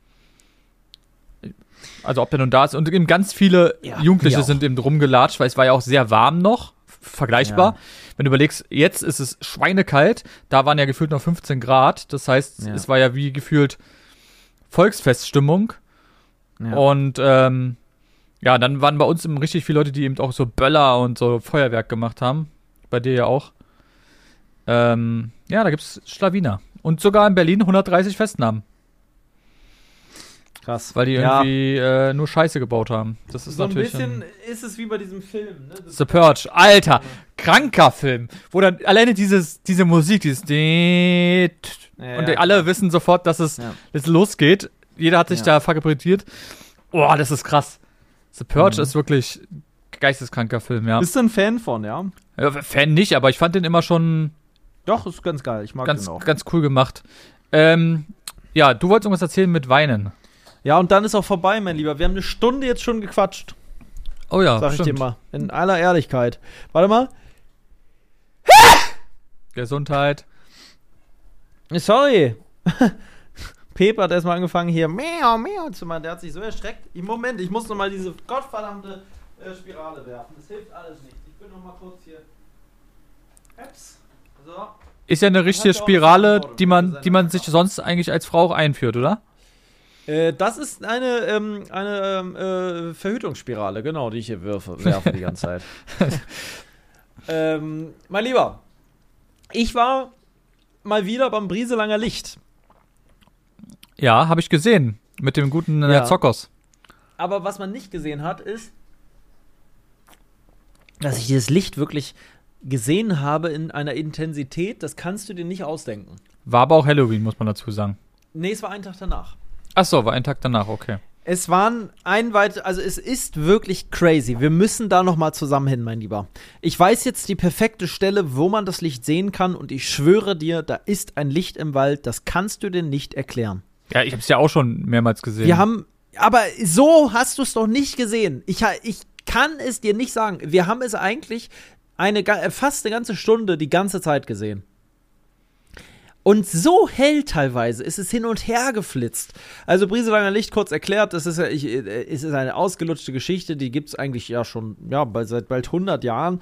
Also ob der nun da ist. Und eben ganz viele Jugendliche sind eben rumgelatscht, weil es war ja auch sehr warm noch, vergleichbar. Ja. Wenn du überlegst, jetzt ist es schweinekalt, da waren ja gefühlt noch 15 Grad. Das heißt, es war ja wie gefühlt Volksfeststimmung. Ja. Und dann waren bei uns eben richtig viele Leute, die eben auch so Böller und so Feuerwerk gemacht haben. Bei dir ja auch. Da gibt's Schlawiner. Und sogar in Berlin 130 Festnahmen. Krass. Weil die irgendwie nur Scheiße gebaut haben. Das ist so natürlich ein bisschen ist es wie bei diesem Film, ne? The Purge. Alter, kranker Film. Wo dann alleine diese Musik, und alle wissen sofort, dass es losgeht. Jeder hat sich da fabriziert. Oh, das ist krass. The Purge ist wirklich ein geisteskranker Film, ja. Bist du ein Fan von, ja? Fan nicht, aber ich fand den immer schon Doch, ist ganz geil. Ich mag den auch. Ganz cool gemacht. Du wolltest irgendwas erzählen mit Weinen. Ja, und dann ist auch vorbei, mein Lieber. Wir haben eine Stunde jetzt schon gequatscht. Oh ja, sag ich dir mal. In aller Ehrlichkeit. Warte mal. Gesundheit. Sorry. Pepe hat erstmal angefangen hier miau zu machen. Der hat sich so erschreckt. Moment, ich muss noch mal diese gottverdammte Spirale werfen. Das hilft alles nicht. Ich bin noch mal kurz hier. Ups. So. Ist ja eine richtige Spirale, die man sich sonst eigentlich als Frau auch einführt, oder? Das ist eine Verhütungsspirale, genau, die ich hier werfe die ganze Zeit. Mein Lieber, ich war mal wieder beim Brieselanger Licht. Ja, habe ich gesehen. Mit dem guten Zockers. Aber was man nicht gesehen hat, ist, dass ich dieses Licht wirklich gesehen habe in einer Intensität, das kannst du dir nicht ausdenken. War aber auch Halloween, muss man dazu sagen. Nee, es war ein Tag danach. Ach so, war ein Tag danach, okay. Es waren also es ist wirklich crazy. Wir müssen da noch mal zusammen hin, mein Lieber. Ich weiß jetzt die perfekte Stelle, wo man das Licht sehen kann und ich schwöre dir, da ist ein Licht im Wald, das kannst du dir nicht erklären. Ja, ich habe es ja auch schon mehrmals gesehen. Aber so hast du es doch nicht gesehen. Ich kann es dir nicht sagen. Wir haben es eigentlich fast eine ganze Stunde die ganze Zeit gesehen. Und so hell teilweise ist es hin und her geflitzt. Also Brieselanger Licht, kurz erklärt, es ist eine ausgelutschte Geschichte, die gibt es eigentlich ja schon seit bald 100 Jahren.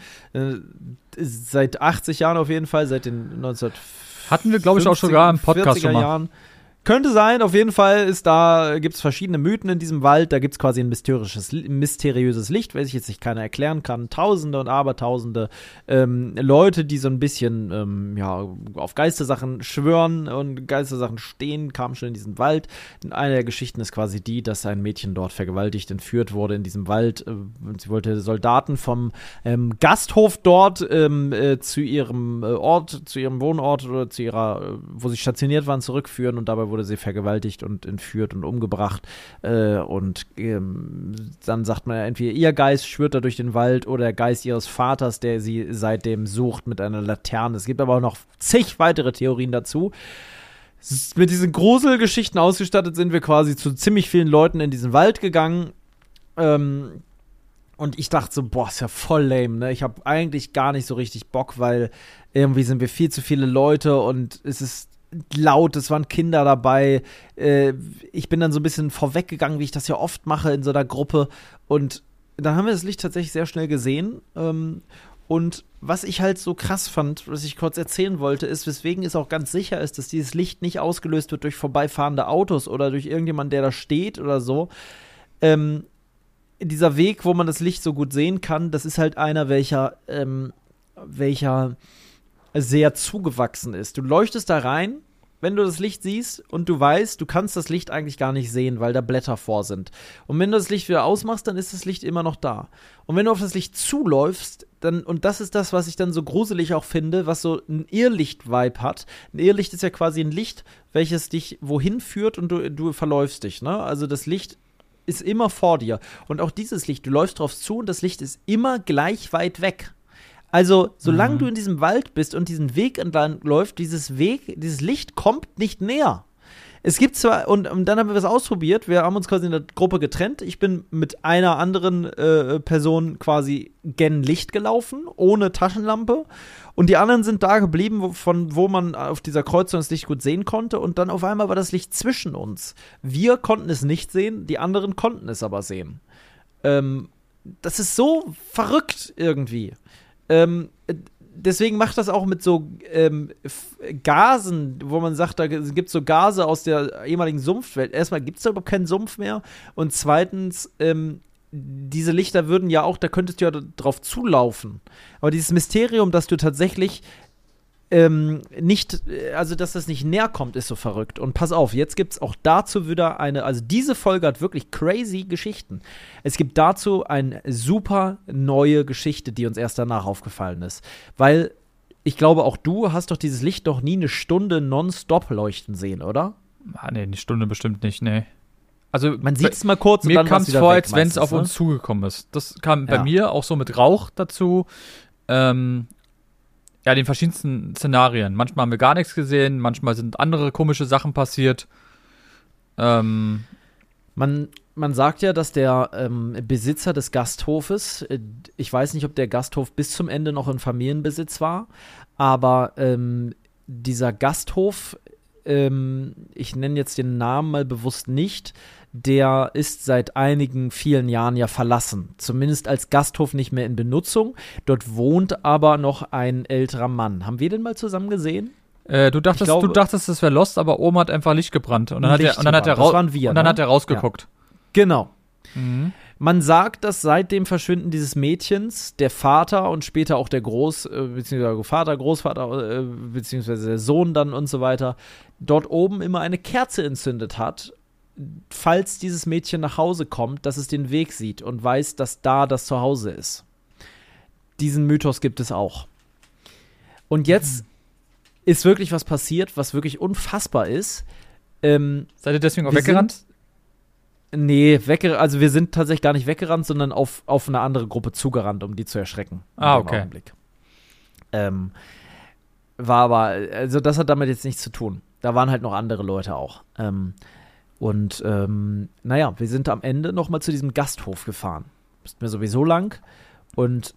Seit 80 Jahren auf jeden Fall, seit den 1940er hatten wir, glaube ich, auch sogar im Podcast schon mal. Jahren. Könnte sein, auf jeden Fall gibt es verschiedene Mythen in diesem Wald, da gibt es quasi ein mysteriöses Licht, welches jetzt sich keiner erklären kann. Tausende und Abertausende Leute, die so ein bisschen auf Geistersachen schwören und Geistersachen stehen, kamen schon in diesen Wald. Eine der Geschichten ist quasi die, dass ein Mädchen dort vergewaltigt, entführt wurde in diesem Wald. Sie wollte Soldaten vom Gasthof dort zu ihrem Wohnort oder zu ihrer, wo sie stationiert waren, zurückführen und dabei wurde sie vergewaltigt und entführt und umgebracht. Dann sagt man entweder ihr Geist schwirrt da durch den Wald oder der Geist ihres Vaters, der sie seitdem sucht mit einer Laterne. Es gibt aber auch noch zig weitere Theorien dazu. Mit diesen Gruselgeschichten ausgestattet sind wir quasi zu ziemlich vielen Leuten in diesen Wald gegangen. Und ich dachte so, boah, ist ja voll lame, ne? Ich habe eigentlich gar nicht so richtig Bock, weil irgendwie sind wir viel zu viele Leute und es ist laut, es waren Kinder dabei. Ich bin dann so ein bisschen vorweggegangen, wie ich das ja oft mache in so einer Gruppe. Und dann haben wir das Licht tatsächlich sehr schnell gesehen. Und was ich halt so krass fand, was ich kurz erzählen wollte, ist, weswegen es auch ganz sicher ist, dass dieses Licht nicht ausgelöst wird durch vorbeifahrende Autos oder durch irgendjemanden, der da steht oder so. Dieser Weg, wo man das Licht so gut sehen kann, das ist halt einer, welcher sehr zugewachsen ist. Du leuchtest da rein, wenn du das Licht siehst und du weißt, du kannst das Licht eigentlich gar nicht sehen, weil da Blätter vor sind. Und wenn du das Licht wieder ausmachst, dann ist das Licht immer noch da. Und wenn du auf das Licht zuläufst, und das ist das, was ich dann so gruselig auch finde, was so ein Irrlicht-Vibe hat. Ein Irrlicht ist ja quasi ein Licht, welches dich wohin führt und du verläufst dich, ne? Also das Licht ist immer vor dir. Und auch dieses Licht, du läufst drauf zu und das Licht ist immer gleich weit weg. Also, solange du in diesem Wald bist und diesen Weg entlang läuft, dieses Licht kommt nicht näher. Es gibt zwar, und dann haben wir das ausprobiert, wir haben uns quasi in der Gruppe getrennt. Ich bin mit einer anderen Person quasi gen Licht gelaufen, ohne Taschenlampe. Und die anderen sind da geblieben, wo man auf dieser Kreuzung das Licht gut sehen konnte. Und dann auf einmal war das Licht zwischen uns. Wir konnten es nicht sehen, die anderen konnten es aber sehen. Das ist so verrückt irgendwie. Deswegen macht das auch mit so Gasen, wo man sagt, da gibt es so Gase aus der ehemaligen Sumpfwelt. Erstmal gibt es da überhaupt keinen Sumpf mehr. Und zweitens, diese Lichter würden ja auch, da könntest du ja drauf zulaufen. Aber dieses Mysterium, dass du tatsächlich dass das nicht näher kommt, ist so verrückt. Und pass auf, jetzt gibt es auch dazu wieder also diese Folge hat wirklich crazy Geschichten. Es gibt dazu eine super neue Geschichte, die uns erst danach aufgefallen ist. Weil ich glaube, auch du hast doch dieses Licht noch nie eine Stunde nonstop leuchten sehen, oder? Ah, nee, eine Stunde bestimmt nicht, nee. Also, man sieht es mal kurz und dann war es wieder vor, weg, als wenn es auf uns zugekommen ist. Das kam bei mir auch so mit Rauch dazu. Ja, den verschiedensten Szenarien. Manchmal haben wir gar nichts gesehen, manchmal sind andere komische Sachen passiert. Man sagt ja, dass der Besitzer des Gasthofes, ich weiß nicht, ob der Gasthof bis zum Ende noch in Familienbesitz war, aber dieser Gasthof, ich nenne jetzt den Namen mal bewusst nicht, der ist seit vielen Jahren ja verlassen. Zumindest als Gasthof nicht mehr in Benutzung. Dort wohnt aber noch ein älterer Mann. Haben wir den mal zusammen gesehen? Du dachtest, das wäre Lost, aber oben hat einfach Licht gebrannt. Und dann hat er rausgeguckt. Ja. Genau. Man sagt, dass seit dem Verschwinden dieses Mädchens der Vater und später auch der beziehungsweise Vater, Großvater, beziehungsweise der Sohn dann und so weiter, dort oben immer eine Kerze entzündet hat, falls dieses Mädchen nach Hause kommt, dass es den Weg sieht und weiß, dass da das Zuhause ist. Diesen Mythos gibt es auch. Und jetzt ist wirklich was passiert, was wirklich unfassbar ist. Seid ihr deswegen auch weggerannt? Nee, also wir sind tatsächlich gar nicht weggerannt, sondern auf eine andere Gruppe zugerannt, um die zu erschrecken. Okay. Augenblick. War aber, also das hat damit jetzt nichts zu tun. Da waren halt noch andere Leute auch. Naja, wir sind am Ende noch mal zu diesem Gasthof gefahren. Ist mir sowieso lang. Und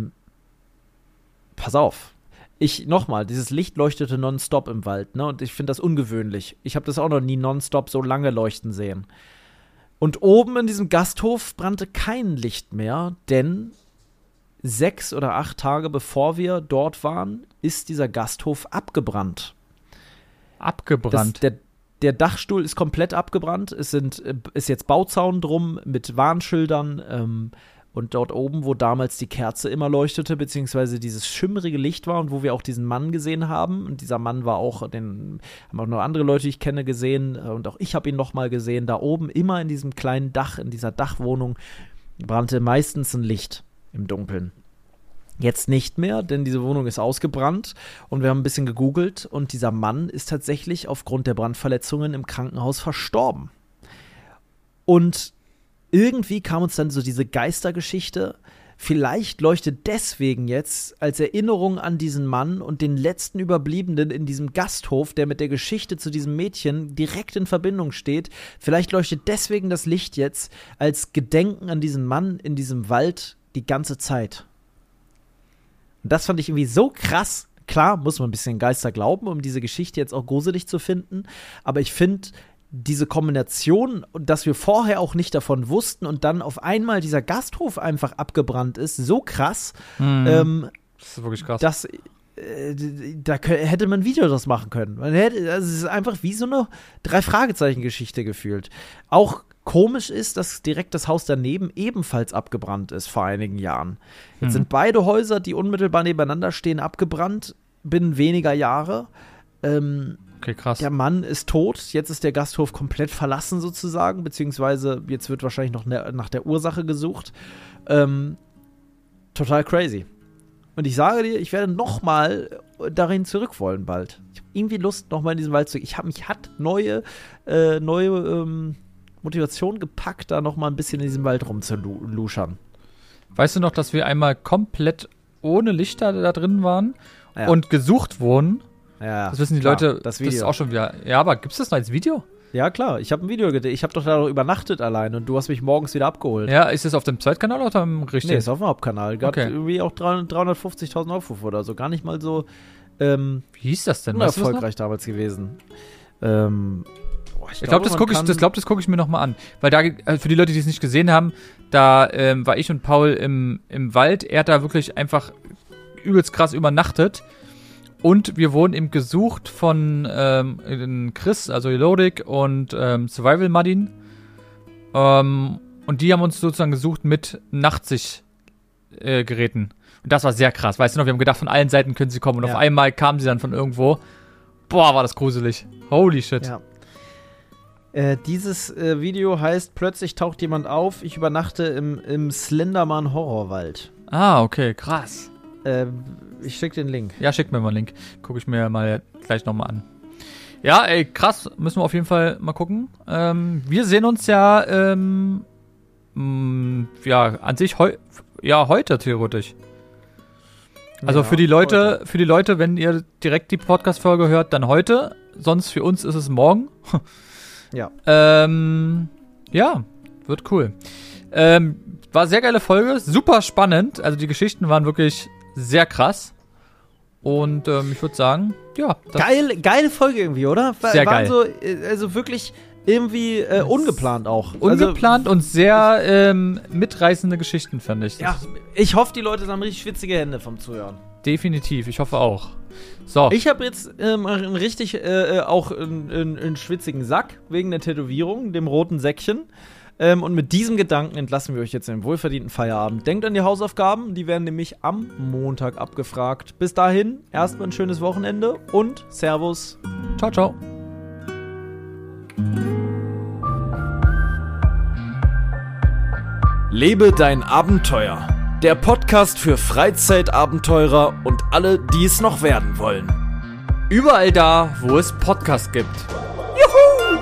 pass auf. Dieses Licht leuchtete nonstop im Wald, ne? Und ich finde das ungewöhnlich. Ich habe das auch noch nie nonstop so lange leuchten sehen. Und oben in diesem Gasthof brannte kein Licht mehr, denn 6 oder 8 Tage bevor wir dort waren, ist dieser Gasthof abgebrannt. Abgebrannt? Der Dachstuhl ist komplett abgebrannt. Ist jetzt Bauzaun drum mit Warnschildern. Und dort oben, wo damals die Kerze immer leuchtete, beziehungsweise dieses schimmrige Licht war und wo wir auch diesen Mann gesehen haben. Und dieser Mann war auch, haben auch noch andere Leute, die ich kenne, gesehen. Und auch ich habe ihn noch mal gesehen. Da oben, immer in diesem kleinen Dach, in dieser Dachwohnung, brannte meistens ein Licht im Dunkeln. Jetzt nicht mehr, denn diese Wohnung ist ausgebrannt. Und wir haben ein bisschen gegoogelt. Und dieser Mann ist tatsächlich aufgrund der Brandverletzungen im Krankenhaus verstorben. Und irgendwie kam uns dann so diese Geistergeschichte. Vielleicht leuchtet deswegen jetzt als Erinnerung an diesen Mann und den letzten Überbliebenen in diesem Gasthof, der mit der Geschichte zu diesem Mädchen direkt in Verbindung steht. Vielleicht leuchtet deswegen das Licht jetzt als Gedenken an diesen Mann in diesem Wald die ganze Zeit. Und das fand ich irgendwie so krass. Klar, muss man ein bisschen Geister glauben, um diese Geschichte jetzt auch gruselig zu finden. Aber ich finde diese Kombination, dass wir vorher auch nicht davon wussten und dann auf einmal dieser Gasthof einfach abgebrannt ist, so krass. Das ist wirklich krass. Da hätte man ein Video draus machen können. Es ist einfach wie so eine 3-Fragezeichen-Geschichte gefühlt. Auch komisch ist, dass direkt das Haus daneben ebenfalls abgebrannt ist vor einigen Jahren. Jetzt sind beide Häuser, die unmittelbar nebeneinander stehen, abgebrannt binnen weniger Jahre. Okay, krass. Der Mann ist tot, jetzt ist der Gasthof komplett verlassen sozusagen, beziehungsweise jetzt wird wahrscheinlich noch nach der Ursache gesucht. Total crazy. Und ich sage dir, ich werde noch mal darin zurück wollen bald. Ich habe irgendwie Lust, noch mal in diesen Wald zurück. Mich hat neue Motivation gepackt, da noch mal ein bisschen in diesem Wald rumzuluschern. Weißt du noch, dass wir einmal komplett ohne Lichter da drin waren und gesucht wurden? Ja, das wissen die Leute, das Video. Das ist auch schon wieder. Ja, aber gibt's das noch als Video? Ja, klar. Ich habe ein Video gedreht. Ich habe doch da noch übernachtet allein und du hast mich morgens wieder abgeholt. Ja, ist das auf dem Zweitkanal oder im richtigen? Nee, ist auf dem Hauptkanal. Gab irgendwie auch 350.000 Aufrufe oder so. Gar nicht mal so wie hieß das denn? Erfolgreich damals gewesen. Ich glaube, das gucke ich mir noch mal an. Weil da, für die Leute, die es nicht gesehen haben, da war ich und Paul im Wald. Er hat da wirklich einfach übelst krass übernachtet. Und wir wurden eben gesucht von Chris, also Elodik und Survival Madin. Und die haben uns sozusagen gesucht mit Nachtsichtgeräten. Und das war sehr krass. Weißt du noch, wir haben gedacht, von allen Seiten können sie kommen. Und auf einmal kamen sie dann von irgendwo. Boah, war das gruselig. Holy shit. Ja. Dieses Video heißt, plötzlich taucht jemand auf, ich übernachte im Slenderman Horrorwald. Ah, okay, krass. Ich schicke den Link. Ja, schick mir mal einen Link. Gucke ich mir mal gleich nochmal an. Ja, ey, krass. Müssen wir auf jeden Fall mal gucken. Wir sehen uns ja, an sich heute theoretisch. Also Ja, für die Leute, wenn ihr direkt die Podcast-Folge hört, dann heute. Sonst für uns ist es morgen. Ja. Ja, wird cool. War sehr geile Folge, super spannend. Also die Geschichten waren wirklich sehr krass. Und ich würde sagen, ja. Geile Folge irgendwie, oder? Sehr geil. So, also wirklich irgendwie ungeplant auch. Ungeplant und sehr mitreißende Geschichten, fand ich. Ja, ich hoffe, die Leute haben richtig schwitzige Hände vom Zuhören. Definitiv, ich hoffe auch. So. Ich habe jetzt auch einen schwitzigen Sack wegen der Tätowierung, dem roten Säckchen. Und mit diesem Gedanken entlassen wir euch jetzt in den wohlverdienten Feierabend. Denkt an die Hausaufgaben, die werden nämlich am Montag abgefragt. Bis dahin, erstmal ein schönes Wochenende und Servus. Ciao, ciao. Lebe dein Abenteuer. Der Podcast für Freizeitabenteurer und alle, die es noch werden wollen. Überall da, wo es Podcasts gibt. Juhu!